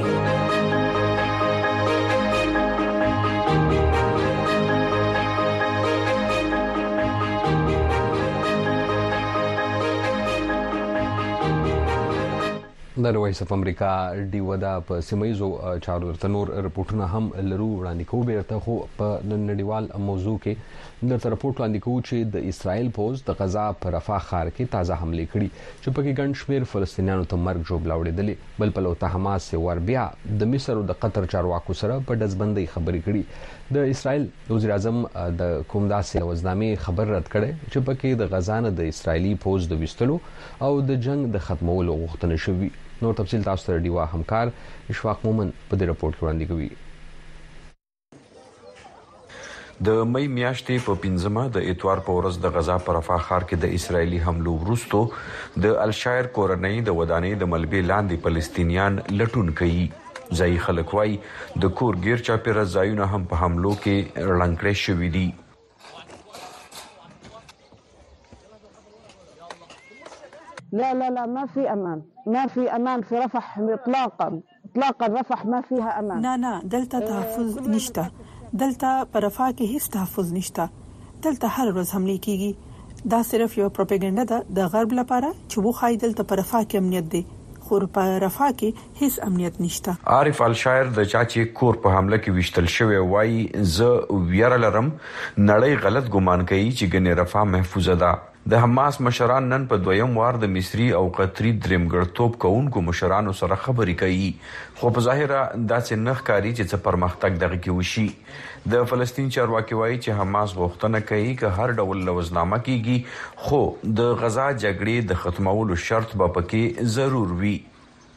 د وایس اف امریکا ډیو دا په سیمایزو چارو درته نور رپورټونه هم لرو وړاندې کوو بیرته خو په نړیوال موضوع کې درته رپورټ وړاندې کوو چې د اسرائیل پوز د غزا په رفح ښار کې تازه حمله کړې چې پکې ګڼ شمېر فلسطینیانو ته مرګ ژوبله وړېدلې. بل پلو ته حماس ور بیا د مصر او د قطر چارواکو سره په ډزبندۍ خبرې کړې. د اسرائیل وزیر اعظم د کوم داسې لوزنامې خبر رد کړي چې پکې د غزا نه د اسرائیلي پوز د وستلو او د جنگ د ختمولو غوښتنه شوې. نور تفصیل تاسو ته ډیوا همکار اشفاق مومن په دې رپورت کې وړاندې کوي. د مې میاشتې په 15مه د اتوار په ورځ د غزا په رفح ښار کې د اسرایلی حملو وروسته د الشایر کورنۍ د ودانۍ د ملبې لاندې فلسطینیان لټون کوي. ځای خلک وايي د کور غیر چاپیره ځایونه هم په حملو کې رړنګړې شوې دي. لا لا لا ما في امان ما في امان في رفح اطلاقا رفح ما فيها امان. نه دلته تحفظ نشته. دلته پر رفح کې هیڅ تحفظ نشته. دلته هر ورځ حمله کیږي. دا صرف یو پروپاګاندا ده د غرب لپاره چې وخای دلته پر رفح کې امنیت دی خو په رفح کې هیڅ امنیت نشته. عارف الشایر د چاچی کور په حمله کې وشتل شوی وای ز ویره لرم نړۍ غلط ګمان کوي چې ګنې رفح محفوظه ده. د حماس مشران نن په دویم وار د مصری او قطری درمګړتوب کوونکو مشرانو سره خبرې کوي خو په ظاهره داسې نه ښکاري چې څه پرمختګ دغه کې وشي. د فلسطین چارواکي وایي چې حماس غوښتنه کوي چې هر ډول لوزنامه کیږي خو د غزا جګړې د ختمولو شرط به پکې ضرور وي.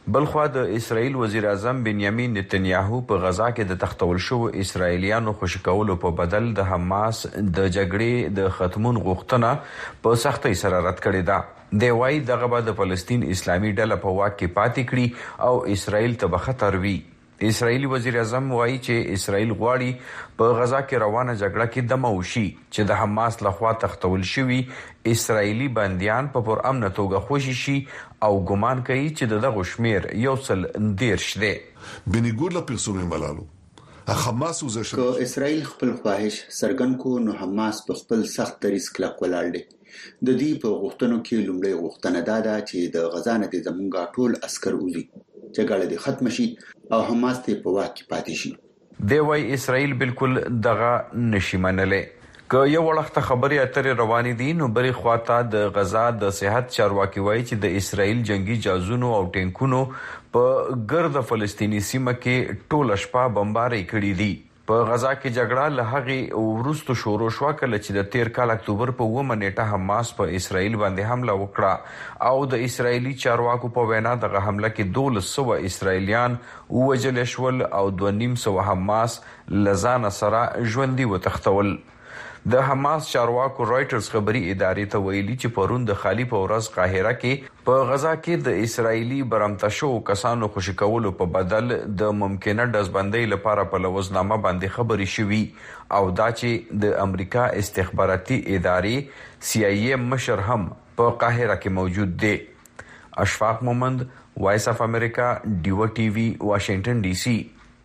بلخوا د اسرائیل وزیر اعظم بنیامین نتنیاهو په غزا کې د تختول شو اسرایلیانو خوشی کولو په بدل د حماس د جګړې د ختمون غوښتنه په سختۍ سره رد کړې ده. دی وايي دغه به د فلسطین اسلامي ډله په واک کې پاتې کړي او اسرائیل ته به خطر وي. اسرائیلی وزیر اعظم وایي چې اسرائیل غواړي په غزا کې روانه جګړه کې دمه وشي چې د حماس لخوا تختول شوي اسرائیلی بنديان په پر امن توګه خوشي شي او ګمان کوي چې دغه شمیر یو څل 13 دی. بنګور لا پرسونم ملالو حماس وزش که اسرائیل خپل خواهش سرګن کو نو حماس په خپل سخت دریس کلک ولاړ دی. د دې په غوښتنو کې لومړی غوښتنه دا چې د غزا نه د زمونږ ټول عسكر وزي جګړه دې ختم شي او حماس ته په واک کې پاتې شي. دی وايي اسرائیل بالکل دغه نشي منلې. که یو وخت خبري اترې روانې دي نو بری خواته د غزا د صحت چارواکي وایي چې د اسرائیل جنگي جازونو او ټینکونو په ګرد فلسطینی سیمه کې ټول شپه بمباري کړې دي. په غزا کې جګړه له هغه ورستو شروع شو کله چې د 13 کال اکتوبر په 9 نیټه حماس په اسرائیل باندې حمله وکړه او د اسرائیلي چارواکو په وینا دغه حمله کې 1200 اسرائیلیان ووجل شول او 250 حماس لزان سره ژوندۍ وتښتول. د حماس چارواکو رائټرز خبري ادارې ته ویلي چې پرون د خالی په ورځ قاهره کې په غزا کې د اسرائیلي برمتشو کسانو خوشی کولو په بدل د ممکنه دزبندۍ لپاره په لوزنامه باندې خبري شوي او دا چې د امریکا استخباراتي ادارې CIA مشر هم په قاهره کې موجود دی. اشفاق مومند، وایس اف امریکا، ډیو ټي وي، واشنگټن ډي سي.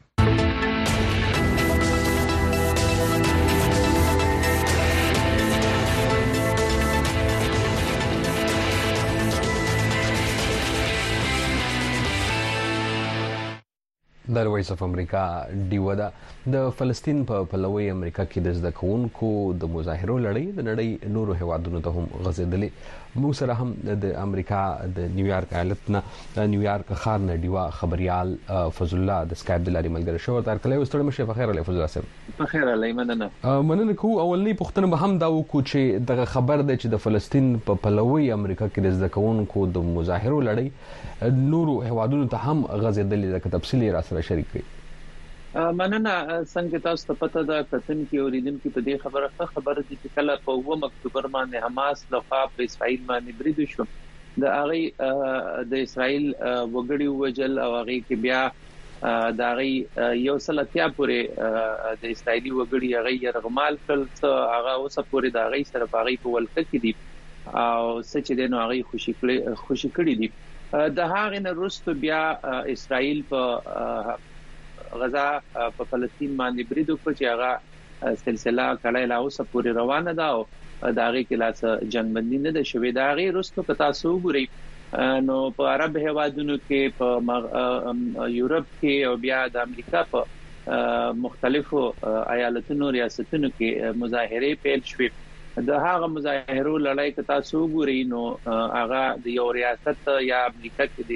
د وایس اف امریکا ډیو دا د فلسطین په پلوي امریکا کې د زده کوونکو د مظاهرو لړۍ د نړۍ نورو هیوادونو ته هم غځېدلې. موږ سره هم د امریکا د نیویارک ایالت نه د نیویارک ښار نه ډیوا خبريال فضل الله د سکایپ د لارې ملګری شو. تر کله وستړم شي په خیر علي فضل الله صاحب. په خیر علي مننه کو اولنی پښتنه به هم دا وکړو چې دغه خبر ده چې د فلسطین په پلوي امریکا کې د زده کوونکو د مظاهرو لړۍ نورو هیوادونو ته هم غځېدلې. د تفصیلی را سره شریک کړئ. مننه. څنګه تاسو ته پته ده کتن کې اوریدونکو په دې خبره دي چې کله په 9 اکتوبر باندې حماس لخوا په اسرائیل باندې برید شو د هغه د اسرائیل وګړي وجل او هغه کې بیا د هغه یو سلطیا پورې د اسرائیلي وګړي هغه يرغمال کړل هغه اوس پورې د هغه سره باغی په ولکه کې دي او سچ دې نو هغه خوشی کړی دي. د هغه نه وروسته بیا اسرائیل په غزا په فلسطین باندې برید وکړ چې هغه سلسله کله لا اوس پورې روانه ده او دا غي کې لاس جنگبندي نه ده شوې. دا غي وروسته په تاسو وګورئ نو په عرب هیوادونو کې په یورپ کې او بیا د امریکا په مختلفو ایالتونو ریاستونو کې مظاهره پیل شوې. د هغه مظاهرو لړۍ کې تاسو وګورئ نو هغه د یو ریاست یا امریکا کې د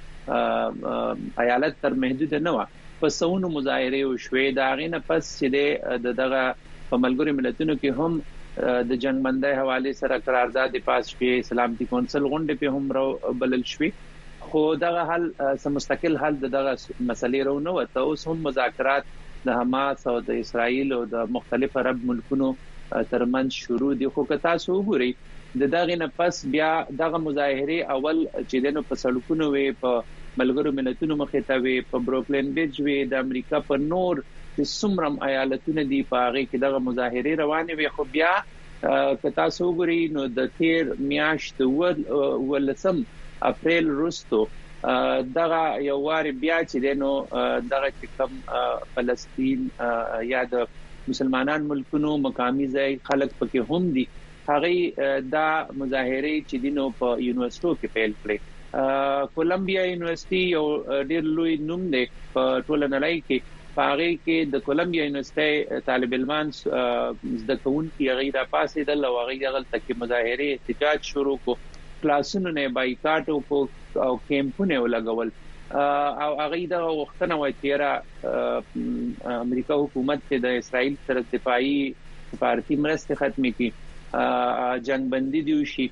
یو ایالت تر محدود نه و. پسونو مظاهره او شوي دا غینه پس چې دغه په ملګری ملتونو کې هم د جنگبندۍ حواله سره قرارداد پاس شوی. سلامتی کونسل غونډه په هم بلل شوی خو دغه حل مستقل حل دغه مسلې رونه وته. اوس هم مذاکرات د حماس او د اسرائیل او د مختلف عرب ملکونو ترمنځ شروع دي. خو که تاسو وګورئ دغه نه پس بیا دغه مظاهره اول چې دنه په سړکونو وي په ملګرو ملتونو مخې ته وي په بروکلین بیج وي د امریکا په نور د سمرم ایالتونو دی په هغه کې دغه مظاهره روانه وي. خو بیا که تاسو وګورئ نو د 13 میاشت ولسم اپریل وروسته دغه یو وار بیا چې دنو دغه کم فلسطین یا د مسلمانان ملکونو مقامی ځای خلک پکې هم دي هغه دا مظاهره چې دینو په یونیورسيټو کې پیل کړي. کولمبیا یونیورسيټي یو ډېر لوی نوم دی په ټوله نړۍ کې. هغه کې د کولمبیا یونیورسيټي طالب علمان زده کوونکي غیر پاسې د لوغي دغه تک مظاهره احتجاج شروع کو. کلاسونو نه بایکاټ او کیمپونه ولګول او هغه د وختونه وایي چې امریکا حکومت د اسرائیل سره دفاعي سفارتي مرسته ختمي کړي جنگ بندي دی وشي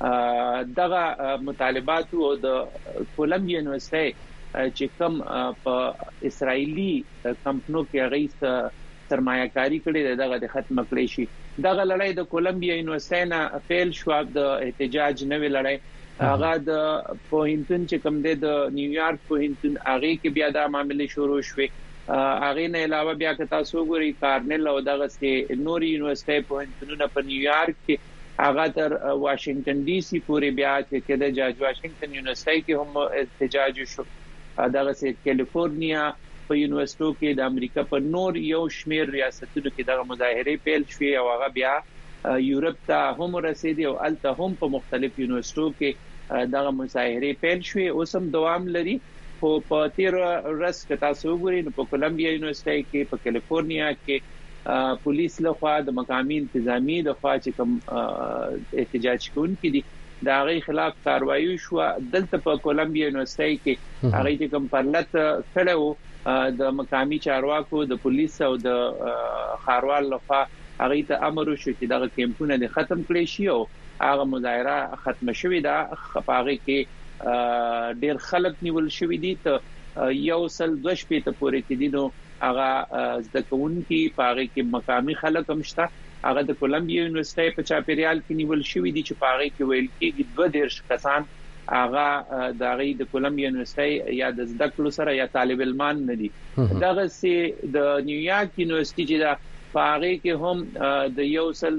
دغه مطالبات او د کولمبیا یونیورسيټي چې کوم په اسرایلی کمپنیو کې غي سرمایه‌کاری کړي دغه د ختم کړي شي دغه لړۍ د کولمبیا یونیورسيټي نه فیل شو د احتجاج نوې لړۍ هغه د پوهنتون چې کوم د نیویارک پوهنتون هغه کې بیا د معاملې شروع شوه هغه نه علاوه بیا که تاسو ګورئ کارنل او دغه سي نوري یونیورسيټي پوهنتونونه په نیویارک کې هغه تر واشنگټن ډي سي پورې بیا چې د جورج واشنگټن یونیورسيټي کې هم احتجاج شو دغه سي کیلیفورنیا په یونیورسيټو کې د امریکا په نور یو شمیر ریاستونو کې دغه مظاهره پیل شوې او هغه بیا یورپ ته هم رسیدي او الته هم په مختلف یونیورسيټو کې دغه مظاهره پیل شوې اوس هم دوام لري خو په تیر ورځ کې تاسو وګورئ په کولمبیا یونیورسيټي کې په کیلیفورنیا کې پولیس له خوا د مقامي انتظامی د خوا چې کوم احتجاج کوونکي دي دا غي خلاف کاروایی شو دلته په کولمبیا یونیورسيټي کې هغه چې کوم پرلط کړو د مقامي چارواکو د پولیس او د خاروال لخوا هغه ته امر وشو چې دغه کیمپونه د ختم کړي شي او هغه مظاهره ختم شوې ده خپاغه کې ډېر خلک نیول شوې دي ته یو سل 2 شپې ته پورې کې دي نو هغه ځکهونکي پاغه کې مقامي خلک هم شته هغه د کولمبیا یونیورسيټي په چاپیریال کې نیول شوې دي چې پاغه کې ویل کېږي 2 کسان هغه د غي د کولمبیا یونیورسيټي یا د زده کړو سره یا طالب علمان نه دي دغه سي د نیویارک یونیورسيټي چې دا پاغه کې هم د یو سل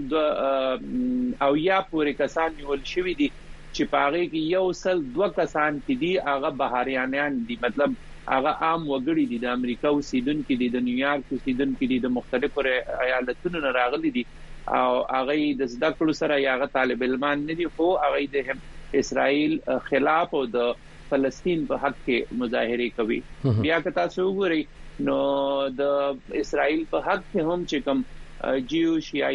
او یا پورې کسان نیول شوې دي چې پاغه کې یو سل 2 کسان چې دي هغه بهاریانان دي مطلب هغه عام وګړي دي د امریکا اوسیدونکو دي د نیویارک اوسیدونکو دي د مختلفو ایالتونو راغلي دي او هغه د زده کړو سره یا هغه طالب علمان نه دي خو هغه د اسرائیل خلاف او د فلسطین په حق کې مظاهره کوي بیا که تاسو وګورئ نو د اسرائیل په حق کې هم چې کوم جیوش یا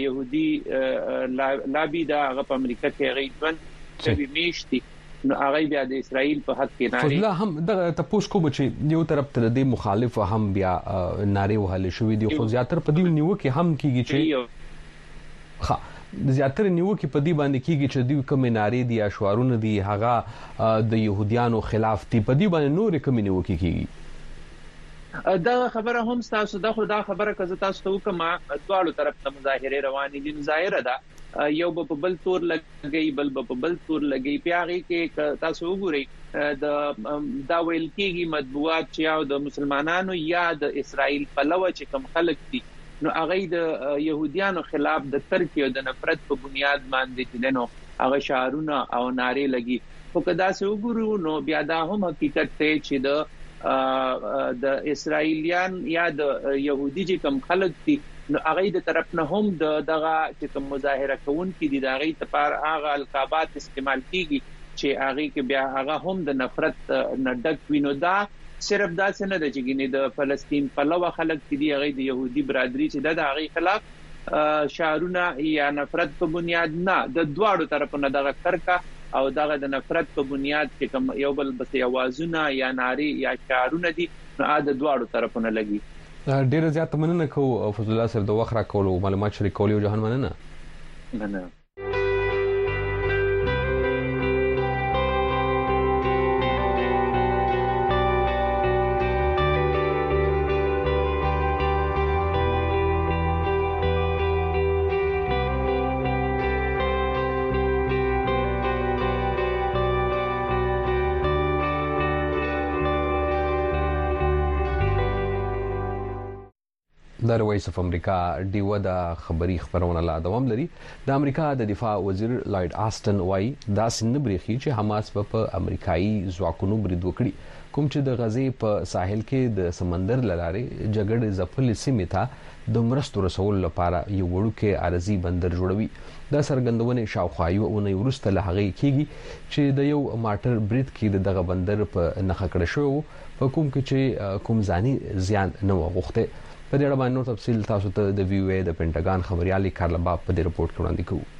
يهودي لابي دا هغه په امریکا کې غي ژوند کوي میشتي نو هغه بیا د اسرائیل په حق کې ناري فضله هم د تاسو کوم چې یو طرف ته د مخالف هم بیا ناري وهل شوې دي خو زیاتره په دې نیو کې هم کیږي چې زیاتره نیوکه په دې باندې کیږي چې دوی کوم ناري دي یا شعارونه دي هغه د يهوديانو خلاف دي په دې باندې نور کوم نیوکه کیږي دا خبره هم تاسو دا خدا خبره کزه تاسو ته کومه دواړو طرف ته مظاهره روانې دي ظاهره ده یو په بل تور لګي بل په بل تور لګي پیاغي کې تاسو وګورئ دا ویل کېږي مطبوعات چې او د مسلمانانو یا د اسرائیل په لور چې کوم خلک دي نو هغه د يهوديانو خلاف د ترکیه او د نفرت په بنیاد باندې چې نو هغه شعارونه او ناري لګي خو کدا سه وګورو نو بیا دا هم حقیقت ته چې د اسرائیلیان یا د يهودي چې کوم خلک دي نو هغه د طرف نه هم دغه چې کوم مظاهره کوونکي دي دغه تپار هغه القابات استعمال کیږي چې هغه کې بیا هغه هم د نفرت نه ډک وینو دا صرف دا څه نه د چګینې د فلسطین په لور خلک چې دی هغه د يهودي برادری چې د هغه خلاف شعارونه یا نفرت په بنیاد نه د دواړو طرفونو دغه کرکا او دغه د نفرت په بنیاد کې کوم یو بل بس اوازونه یا ناري یا شعارونه دي نو د دواړو طرفونو لګي ډیر زیات مننه کو فضل الله صاحب د وخت را کولو معلومات شریکول او جهان مننه د وایس اف امریکا ډیو د خبري خبرونه لا دوام لري د امریکا د دفاع وزیر لایډ آستن وای دا سن بریخي چې حماس په امریکایي ځواکونو برید وکړي کوم چې د غزې په ساحل کې د سمندر لارې جګړې ځپل سیمه ته د مرستو رسول لپاره یو وړوکی عارضي بندر جوړوي دا سرګندونه شاوخوا یو اونۍ وروسته له هغه کېږي چې د یو ماټر برید کې دغه بندر په نخښه کړی شو په کوم کې چې کوم ځاني زیان نه وغوښته په دې اړه باندې نور تفصیل تاسو ته د وی او ای د پینټاګان خبريالي کارلبا په دې رپورت کې وړاندې کوو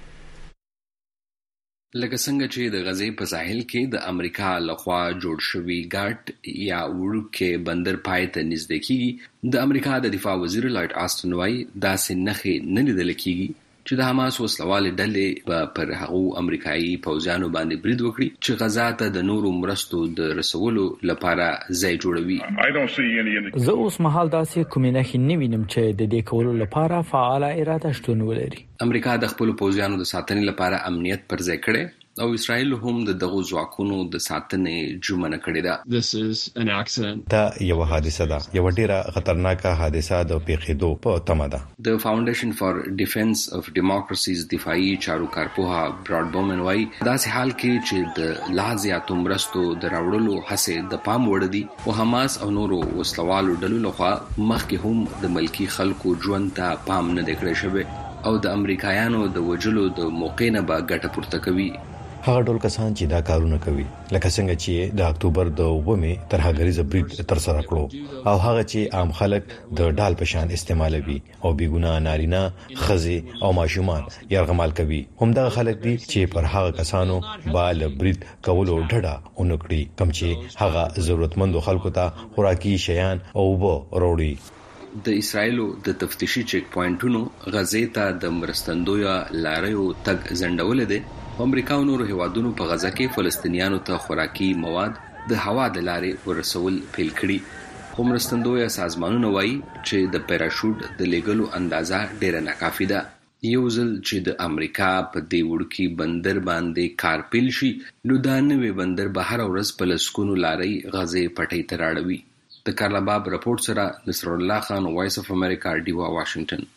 لکه څنګه چې د غزې په ساحل کې د امریکا لخوا جوړ شوی ګاټ یا وړوکی بندر پای ته نږدې کیږي د امریکا د دفاع وزیر لایډ آستن وای دا سنخه نه لیدل کیږي چې د حماس وسلوال ډلې پر هغو امریکایي پوځیانو باندې برید وکړي چې غزا ته د نورو مرستو د رسولو لپاره ځای جوړوي. زه اوس مهال داسې کومه نه وینم چې د دې کولو لپاره فعال اراده شتون ولري. امریکا د خپل پوځیانو د ساتنې لپاره امنیت پر ځای کړي او اسرائیل هم د دغه ځواکونو د ساتنې جمعنه کړې ده. دا یو حادثه ده، یو ډیره خطرناکه حادثه د پیښېدو په تمه ده. د فاونډیشن فار ډیفنس اف ډیموکراسیز دفاعي چارو کارپوها براډ بومن وايي داسې حال کې چې د لا زیاتو مرستو د راوړلو هڅې د پام وړ دي او حماس او نورو وسلوالو ډلو لخوا مخکې هم د ملکی خلکو ژوند ته پام نه دی کړی شوی او د امریکایانو د وجلو د موقع نه به ګټه پورته کوي. هغه ډول کسان چې دا کارونه کوي لکه څنګه چې د اکتوبر د 9 ترهګریز برید تر سره کړو او هغه چې عام خلک د ډال په شان استعمالوي او بیګناه نارینه خزي او ماشومان يرغمال کوي همدا خلک دي چې پر هغه کسانو بال برید کولو ډډه اونکړي کوم چې هغه ضرورتمندو خلکو ته خوراکي شیان او وبو وروړي. د اسرایلو د تفتیشي چیک پوینټونو غزې ته د مرستندوی لاریو تګ زندول دي. امریکا او نورو هیوادونو په غزا کې فلسطینیانو ته خوراکي مواد د هوا د لارې ورسول پیل کړي. خو مرستندوی سازمانونه وایي چې د پیراشوټ د لېګلو اندازه ډېره ناکافي ده. یو ځل چې د امریکا په دې وړکي بندر باندې کار پیل شي نو دا نوې بندر به هر ورځ په لسکونو لارې غزې پټۍ ته راړوي. د کارلباب رپورت سره نصر الله خان، وایس اف امریکا، ډیوا، واشنگټن.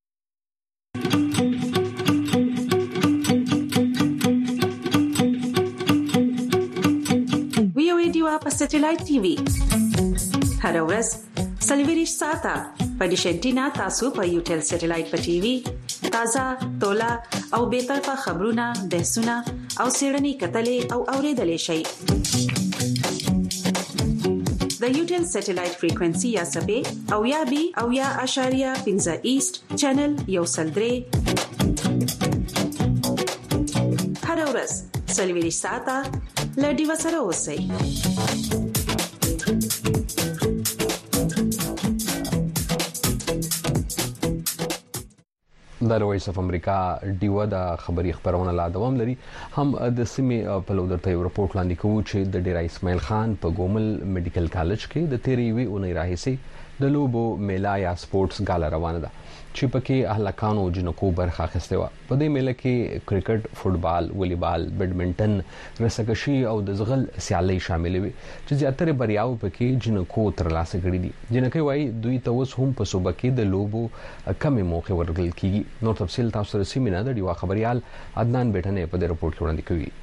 په سټلایټ ټي وي هر ورځ سلویریش ساته په ډیشنټینا تاسو په یوټل سټلایټ په ټي وي تازه تولا او به طرفه خبرونه، بحثونه او سیړنی کتلې او اوریدلې شي. د یوټل سټلایټ فریکوئنسي یا سبې او یا بي او یا اشاریه 15 ایست چینل یو سلدري هر ورځ سلویریش ساته لډي وسره اوسئ. د وایس اف امریکا ډیوا د خبري خبرونه لا دوام لري. هم د سیمې په لودرته یو رپورت لاندې کوي چې د ډیر اسماعیل خان په ګومل میډیکل کالج کې د تیری وی اونۍ راهیسي د لوبو میلا یا سپورتس ګالا روانه ده چې پکې اهلکانو جنکو برخه اخیسته و. په دې میله کې کرکټ، فوټبال، والیبال، بیډمنټن، رسکشي او د زغل سیالي شامل وي چې زیاتره بریاو پکې جنکو ترلاسه کړي دي. جنکې وايي دوی ته اوس هم په صوبه کې د لوبو کمې موقع ورکړل کیږي. نور تفصیل تاسو سره سیمینه د ډیوا خبريال عدنان بیٹنه په دې رپورت کې وړاندې کوي.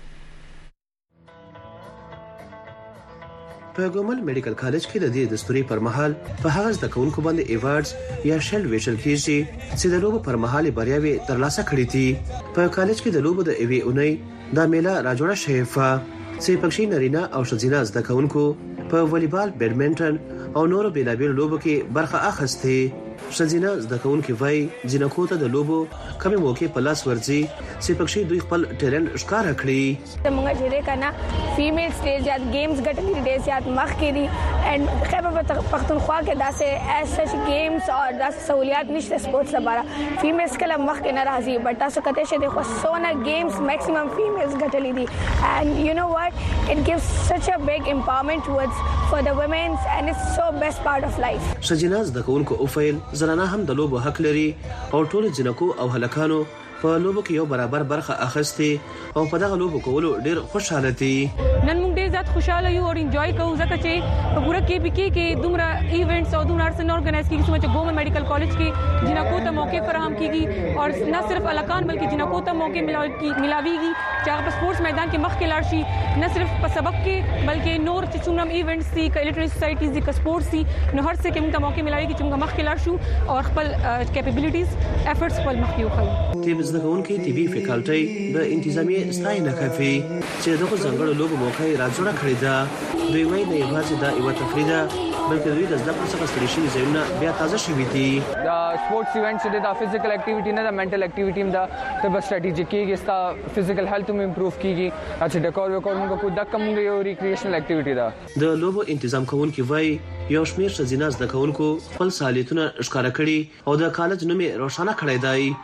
په ګومل میډیکل کالج کې د دې دستوري پر مهال په هغه د کونکو باندې ایوارډز یا شل ویشل کیږي چې د لوبو پر مهال بریاوي ترلاسه کړې دي. په کالج کې د لوبو د ایوي اونۍ د میله راجوړه شیفه چې پکښې نارینه او ښځینه زده کوونکو په والیبال، بیډمنټن او نورو بیلابیل لوبو کې برخه اخیسته. ښځینه زده کوونکي وایي جنکو ته د لوبو کمې موقع په لاس ورځي چې پکښې دوی خپل ټیلنټ ښکاره کړي. موږ ډېر کنه فیمیل سټیج یا گیمز ګټلې ډېر زیات مخ کې دي اند خیبر پختونخوا کې داسې ایز سچ گیمز او داسې سہولیات نشته سپورتس لپاره. فیمیلز کله مخ کې نه راځي بټ تاسو کته شه د خو سونه گیمز میکسیمم فیمیلز ګټلې دي and you know what it gives such a big empowerment towards for the women and it's so best part of life. ښځینه زده کوونکو او فیل زنانه هم د لوبو حق لري او ټول جنکو او هلکانو په لوبو کې یو برابر برخه اخیسته او په دغه لوبو کولو ډیر خوشاله دي. نن موږ ډیر زیات خوشاله یو او انجوای کوو ځکه چې په پوره کې بکی کې دومره ایونټس او دومره ارسن اورګنایز کیږي چې ګومل میډیکل کالج کې جنکو ته موقع فراهم کیږي او نه صرف الکان بلکې جنکو ته موقع ملاويږي چې هغه په سپورتس میدان کې مخ کې لاړ شي نه صرف په سبق کې بلکې نور چې څومره ایونټس دي کلټری سوسایټیز دي سپورتس دي نو هر څه کې موږ ته موقع ملاويږي چې موږ مخ کې لاړ شو او خپل کیپبلیټیز افورټس خپل مخ کې وخلو. زده کوونکي طبي فیکالټي د انتظامی ستاینه کوي چې دغه ځنګړو لوبو موقع راځوړه کړې ده. دوی وايي نه یوازې دا یو تفریده بلکې دوی د زده کړو څخه ستړي شوي ځایونه بیا تازه شوي دي. دا سپورتس ایونټس دي دا فزیکل اکټیویټي نه دا منټل اکټیویټي هم دا د سټریټیجیک کېږي ستا فزیکل هیلث هم امپروو کیږي چې ډیکور وکړو کو دا کوم یو ریکریشنل اکټیویټي ده. د لوبو تنظیم کوونکي وايي یو شمېر ښځینه زده کوونکو خپل سالیتونه ښکاره کړي او د کالج نوم یې روښانه کړی دی.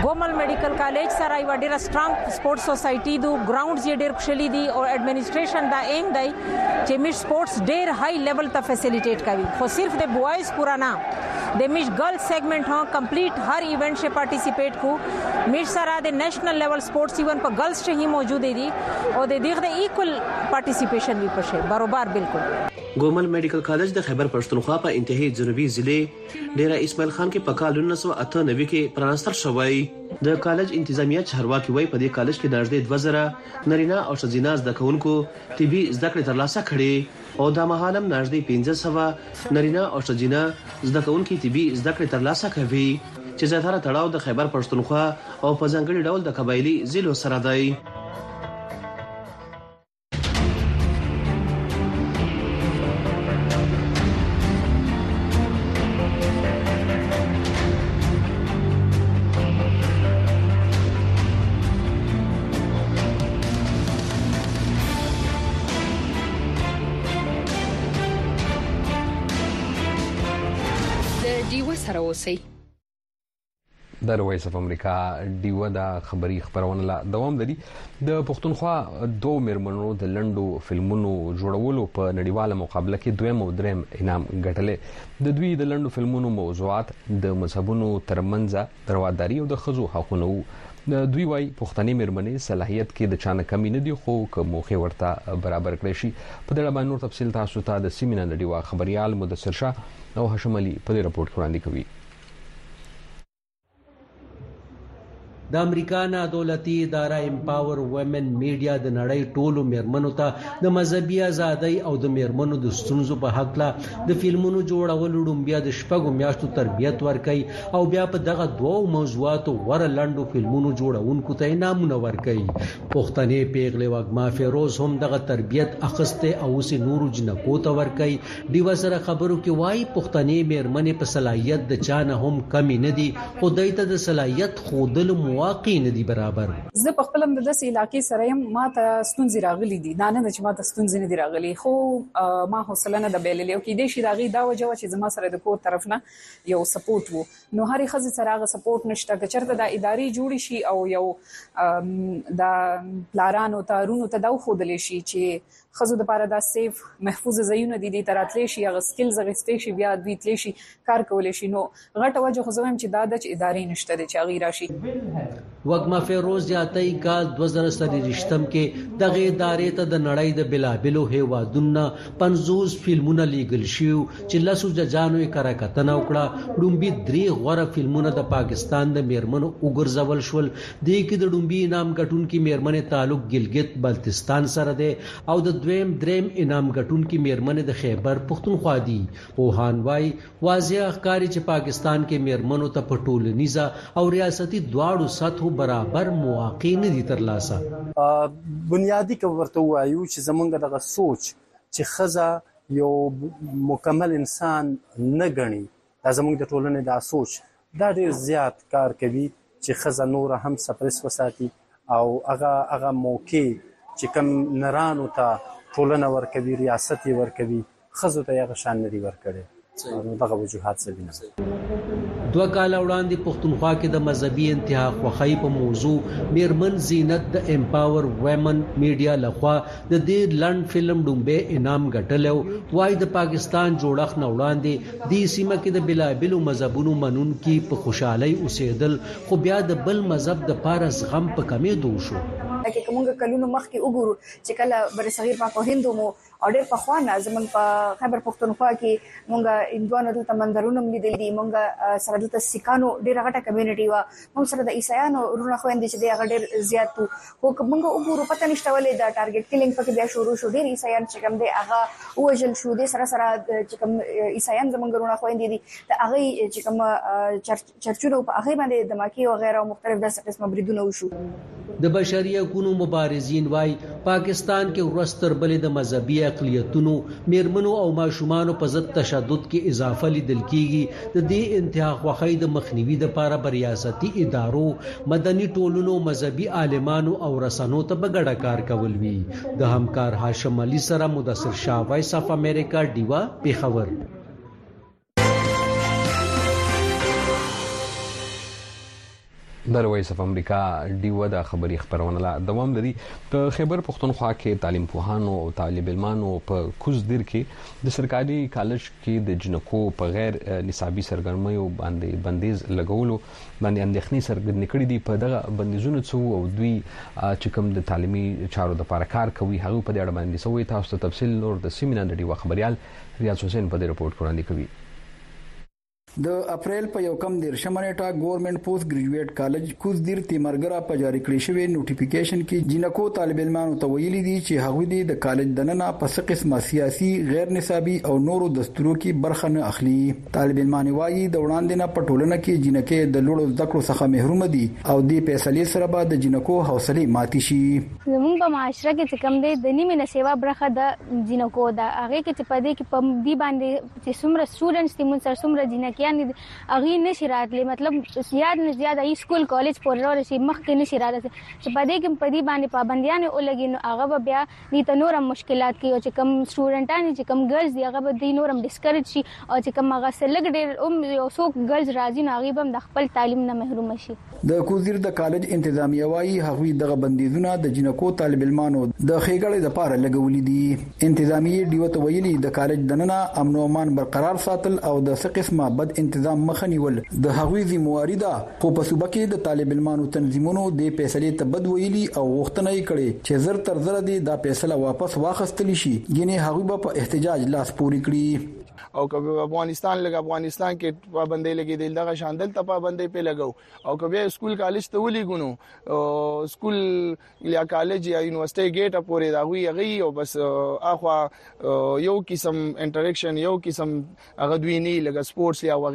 ګومل میډیکل کالج سره یو ډیر سترونګ سپورت سوسایټي دو ګراوندز یې ډیر خشلي دي او ایڈمنسټریشن دا ایم دی چې میش سپورتس ډیر های لیول ته فیسیلیټیټ کوي خو صرف د بوایز پورا نه د میش ګرل سیگمنٹ ها کمپلیٹ ہر ایونٹ سے پارٹیسپیٹ کو میش سره د نیشنل لیول سپورٹس ایونٹ په ګرلز ته هی موجود دي او د دغه ایکوال پارټیسپیشن وی پشه برابر بالکل ګومل میډیکل کالج د خیبر پښتونخوا په انتهایی جنوبي ضلع ډیرا اسماعیل خان کې په کال 1998 کې پرانستر شوی د کالج انتظامیه چارواکي وای په دې کالج کې د نږدې 2000 نارینه او ښځینه زده کوونکو طبي زده کړې ترلاسه کړې او د مهالم نږدې 1500 نارینه او ښځینه زده کوونکو طبي زده کړې ترلاسه کوي چې زیاتره تړاو د خیبر پښتونخوا او په ځانګړي ډول د قبایلی ضلعو سره دی. د وایس اف امریکا ډیو دا خبري خبرونه لا دوام لري د پښتونخوا دوه مرمنو د لندو فلمونو جوړولو په نړیواله مقابله کې دویم او دریم انعام ګټلې د دوی د لندو فلمونو موضوعات د مذهبونو ترمنځ دروازداري او د خزو حقوقو د دوی وايي پښتني مرمنې صلاحيت کې د چانه کمی نه دي خو کومه ورته برابر کړی شي په دغه باندې نور تفصيل تاسو ته د سیمینار نړیوال خبريال مدثر شاه او هاشم علي په دې راپورټ کې وړاندې کوي. د امریکا نه دولتي اداره امپاور وومن میډیا د نړۍ ټولو میرمنو ته د مذهبي ازادۍ او د میرمنو د ستونزو په حق لا د فلمونو جوړولو ډومبیا د شپږو میاشتو تربیت ورکړي او بیا په دغه دوه موضوعاتو ور لندو فلمونو جوړونکو ته انعامونه ورکړي. پښتنې پیغلې وګما فیروز هم دغه تربیت اخسته او سي نورو جنکو ته ورکړي. دیو سره خبرو کې وایي پښتنې میرمنې په صلاحیت د چانه هم کمی نه دي خو دایته د صلاحیت خودل واقع نه دي برابر. زه په خپل د داسې علاقې سره يم ما ته ستونزې راغلي دي دا نه چې ما ته ستونزې نه دي راغلي خو ما حوصله نه د بیللې او کې د شي راغي دا وجه چې زما سره د کور طرف نه یو سپورټ وو نو هرې خزه سره هغه سپورټ نشته که چېرته د ادارې جوړ شي او یو د پلارانو تارونو ته دا خودلې شي چې خزو د پاره دا سیف محفوظ ځایونه دي د تراتلې شي هغه سکلز غستې شي بیا دوی تلې شي کار کولې شي نو غټه وجه خو زم چې دا د ادارې نشته د چاغي راشي. وګما فیروز جاتای کال 2023 کې دغه ادارې ته د نړۍ د بلابلو هیوادونو 50 فلمونه لیګل شو چې لاسو ججانو یې کراکتنه وکړه. ډومبي درې غوړه فلمونه د پاکستان د میرمنو وګرځول شول د کې د ډومبي انعام ګټونکو میرمنې تعلق ګلګت بلتستان سره ده او د دویم دریم انعام ګټونکو میرمنې د خیبر پښتونخوا دي. اوهانوای واضح ښکاری چې پاکستان کې میرمنو ته په ټولنیزه او ریاستي دواړو سطحو برابر مواقع نه دي ترلاسه. بنیادی که ورته وایو چې زمونږ دغه سوچ چې خزه یو مکمل انسان نه غني دا زمونږ د ټولنې دا سوچ دا ډیر زیات کار کوي چې خزه نور هم سپریس وساتي او هغه موقع چې کوم نرانو ته ټولنه ورکوي ریاست یې ورکوي خزو ته یې غشان نه دی ورکړي دغه وجوهات څه دي. 2 کال وړاندې پښتونخوا کې د مذهبي انتها خوخی په موضوع میرمن زینت د امپاور وومن میډیا لخوا د دې لند فلم ډومبه انعام ګټلو. وای د پاکستان جوړښت نه وړاندې د سیمه کې د بلابلو مذهبونو منون کې په خوشحالي اوسېدل خو بیا د بل مذهب د پارس غم په کمی دو شو. کې کومه کلونو مخکې وګورو چې کله بر صغیر پاک هندو مو اورډر په خوانه زمون په خیبر پښتونخوا کې مونږه اندوانو ته مندرونو لیدل دي مونږه سره د سکانو ډیره غټه کمیونټي وا مونږ سره د عیسایانو ورونه خويندې چې د غډر زیات وو مونږه وګورو پته نشته ولې دا ټارګټ کلینګ پکې بیا شروع شو ډیر عیسایان چې کوم دی هغه وجل شو د سره چې کوم عیسایان زمونږ ورونه خويندې دي د هغه چې کوم چرچونو په هغه باندې دماکي او غیره مختلف داسې قسمه بریدونه وشو. د بشري حقوقو مبارزین وای پاکستان کې ورستر بلې د مذهبي اقلیتونو میرمنو او ماشومان په ضد تشدد کې اضافه لیدل کیږي. د دې انتها خوخی د مخنیوي د لپاره بریاستی ادارو مدني ټولنو مذهبي عالمانو او رسنو ته بغړه کار کول وی. د همکار هاشم علي سره مدثر شاه وایس اف امریکا دیوا پیښور. د وایس اف امریکا ډیو د خبري خبرونه لا دوام لري په خیبر پختونخوا کې تعلیم پوهانو او طالب علمانو په کوزدیر کې د سرکاري کالج کې د جنکو په غیر نصابي سرګرمیو باندې بندیز لګولو باندې اندېښنې څرګندې کړې دي. په دغه بندیزونو څو او دوی چې کوم د تعلیمي چارو د لپاره کار کوي هغه په دې اړه باندې سوې تاسو ته تفصیل نور د سیمینار د ډیو خبريال ریاض حسین په دې رپورت وړاندې کوي. د اپریل په 1 نیټه ګورنمنت پوسټ ګریجویټ کالج کوزدیر تیمرګرا په جاری کړی شوی نوټیفیکیشن کې جنکو طالب علمانو ته ویلي دي چې هغوی د کالج دننه په څه قسمه سیاسي غیر نصابي او نورو دستورو کې برخه نه اخلي. طالب علمان وايي د وړاندې نه په ټولنه کې جنکې د لوړو زده کړو څخه محروم دي او د فیصلې سره به د جنکو حوصله ماتي شي. زموږ په معاشره کې چې کم دی د نیمه نسوا برخه د جنکو دا هغه کې چې په دې کې په دې باندې چې څومره سټوډنټس دي مونږ سره څومره جنکې اغي نشي راتلی مطلب زیات نه زیات ای سکول کالج پورور شي مخکې نشي راځي چې په دې کې په دې باندې پابندیاں ولګي نو هغه بیا د نورم مشکلات کې او چې کم سټوډنټان چې کم ګرلز دی هغه د نورم ډیسکریج شي او چې کم هغه سلګ ډېر یو څوک ګرلز راځي نو هغه هم د خپل تعلیم نه محروم شي. د کوزیر د کالج انتظامیه وايي هغوی دغه بندیزونه د جنکو طالب علمانو د خېګړې لپاره لګولې دي. انتظامیه دیوته ویلي د کالج دننه امن او امان برقرار ساتل او د څه قسمه بد انتظام مخنیول د هغوی ذمہواری ده خو په صوبه کې د طالب علمانو تنظیمونو د فیصلې ته بد ویلي او غوښتنه یې کړې چې زر تر زر دي دا فیصله واپس واخیستل شي ګینه هغوی په احتجاج لاس پوري کړی. او کبه افغانستان کې پابندۍ لګې دي دغه شاندل ته پابندۍ په لګاو او کبه سکول کالج ته ولي ګونو سکول یا کالج یا یونیورسيټي ګیټ پورې دا غوي او بس اخوا یو قسم انټریکشن یو قسم هغه دوی نه لګ سپورتس یا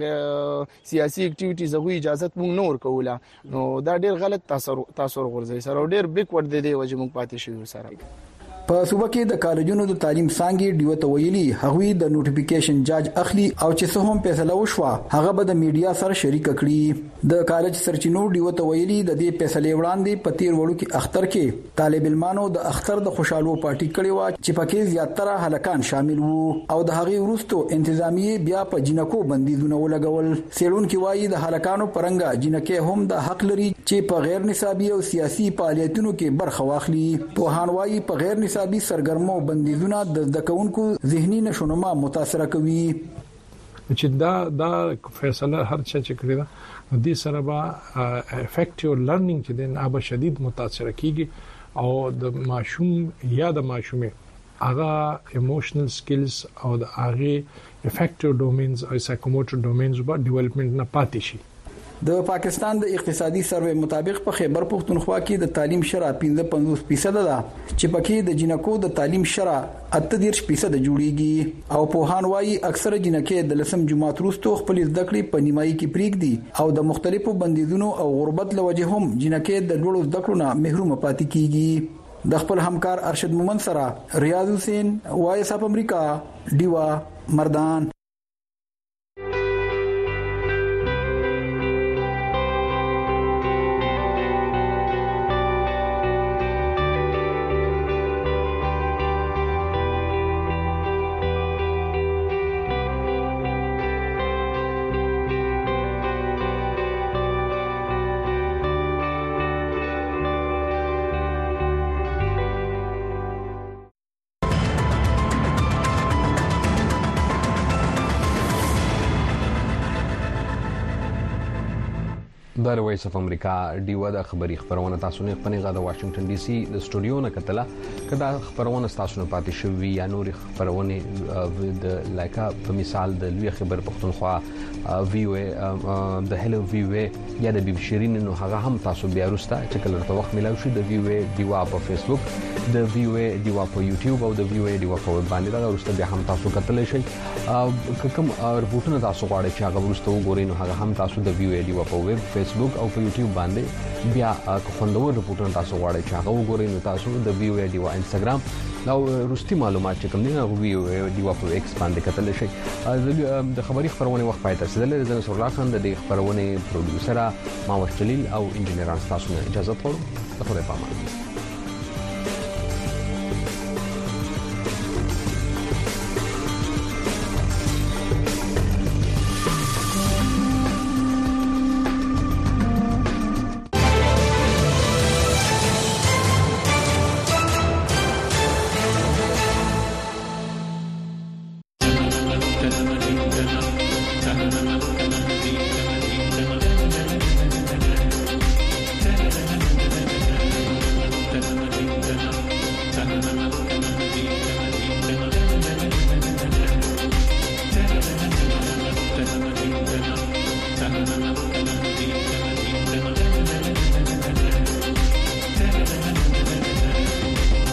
سیاسي اکټیویټیز غوي اجازه مونږ نور کوله نو دا ډیر غلط تاثیر غورځي سره ډیر بیک ورډ دی وجه مونږ پاتې شو سره. په صوبه کې د کالجونو د تعلیم څنګه ډیوته ویلي هغوی د نوټیفیکیشن جاج اخلي او چې څه هم فیصله وشوه هغه به د میډیا سره شریک کړي. د کالج سرچینو ډیوته ویلي د دې فیصله وړاندې په تیر وړو کې اختر کې طالب علمانو د اختر د خوشحالو پارټي کړي و چې پکې زیاتره هلکان شامل وو او د هغې وروسته انتظامیه بیا په جنکو بندیزونه ولګول. سیلون کې وایي د هلکانو پرنګا جنکې هم د حق لري چې په غیر نصابي او سیاسي فعالیتونو کې برخه واخلي. په هانوایي په غیر نصابي سرګرمو بندیزونه د دکونکو ذهني نشونما متاثر کوي. چې دا فیصله هر چا چې کړی دا د سره با افیکټیو لرنینګ چې د ابا شدید متاثر کیږي او د ماشوم یا د ماشومې هغه ایموشنل سکلز او د هغه افیکټیو ډومینز او سایکوموټر ډومینز په ډیولپمنٹ نه پاتې شي. د پاکستان د اقتصادي سروې مطابق په خیبر پختونخوا کې د تعلیم شرح 55% ده چې پکې د جنکو د تعلیم شرح 38% جوړیږي او په هان وايي اکثره جنکې د لسم جمعات وروسته خپل زده کړې په نیمایي کې پریږدي او د مختلفو بندیزونو او غربت لوجه هم جنکې د لوړو زده کړو نه محروم پاتې کیږي. د خپل همکار ارشد مومن سره ریاض حسین وایس اف امریکا ډیوا مردان. د وایس اف امریکا ډیو د خبري خبرونه تاسو نه پنځه د واشنگټن ډي سي د سټوډیو نه کتله کدا خبرونه تاسو نه پاتې شوې یا نور خبرونه د لایکا په مثال د لوی خبر پختونخوا وی او د هلو وی او یا د بي بي شيرين نو هغه هم تاسو بیا وروسته چې کله ته وخت ملو شي د وی او ډیوا په فیسبوک د وی او ډیوا په یوټیوب او د وی او ډیوا په باندې دا وروسته بیا هم تاسو کتلی شئ. کوم رپورټونه تاسو غواړئ چې هغه وروسته وګورئ نو هغه هم تاسو د وی او ډیوا په ویب فیسبوک او په یوټیوب باندې بیا خوندور رپورټونه تاسو غواړئ چې هغه وګورئ نو تاسو د وی او ډیوا انستګرام نو روستي معلومات چې کوم دي هغه وی او ډیوا په ایکس باندې کتلی شئ. د خبري خبرونه وخت پای ته رسیدل د نصر خان د خبرونه پروډوسر ما وشلیل او انجنیران تاسو نه اجازه غواړم. خدای پامان.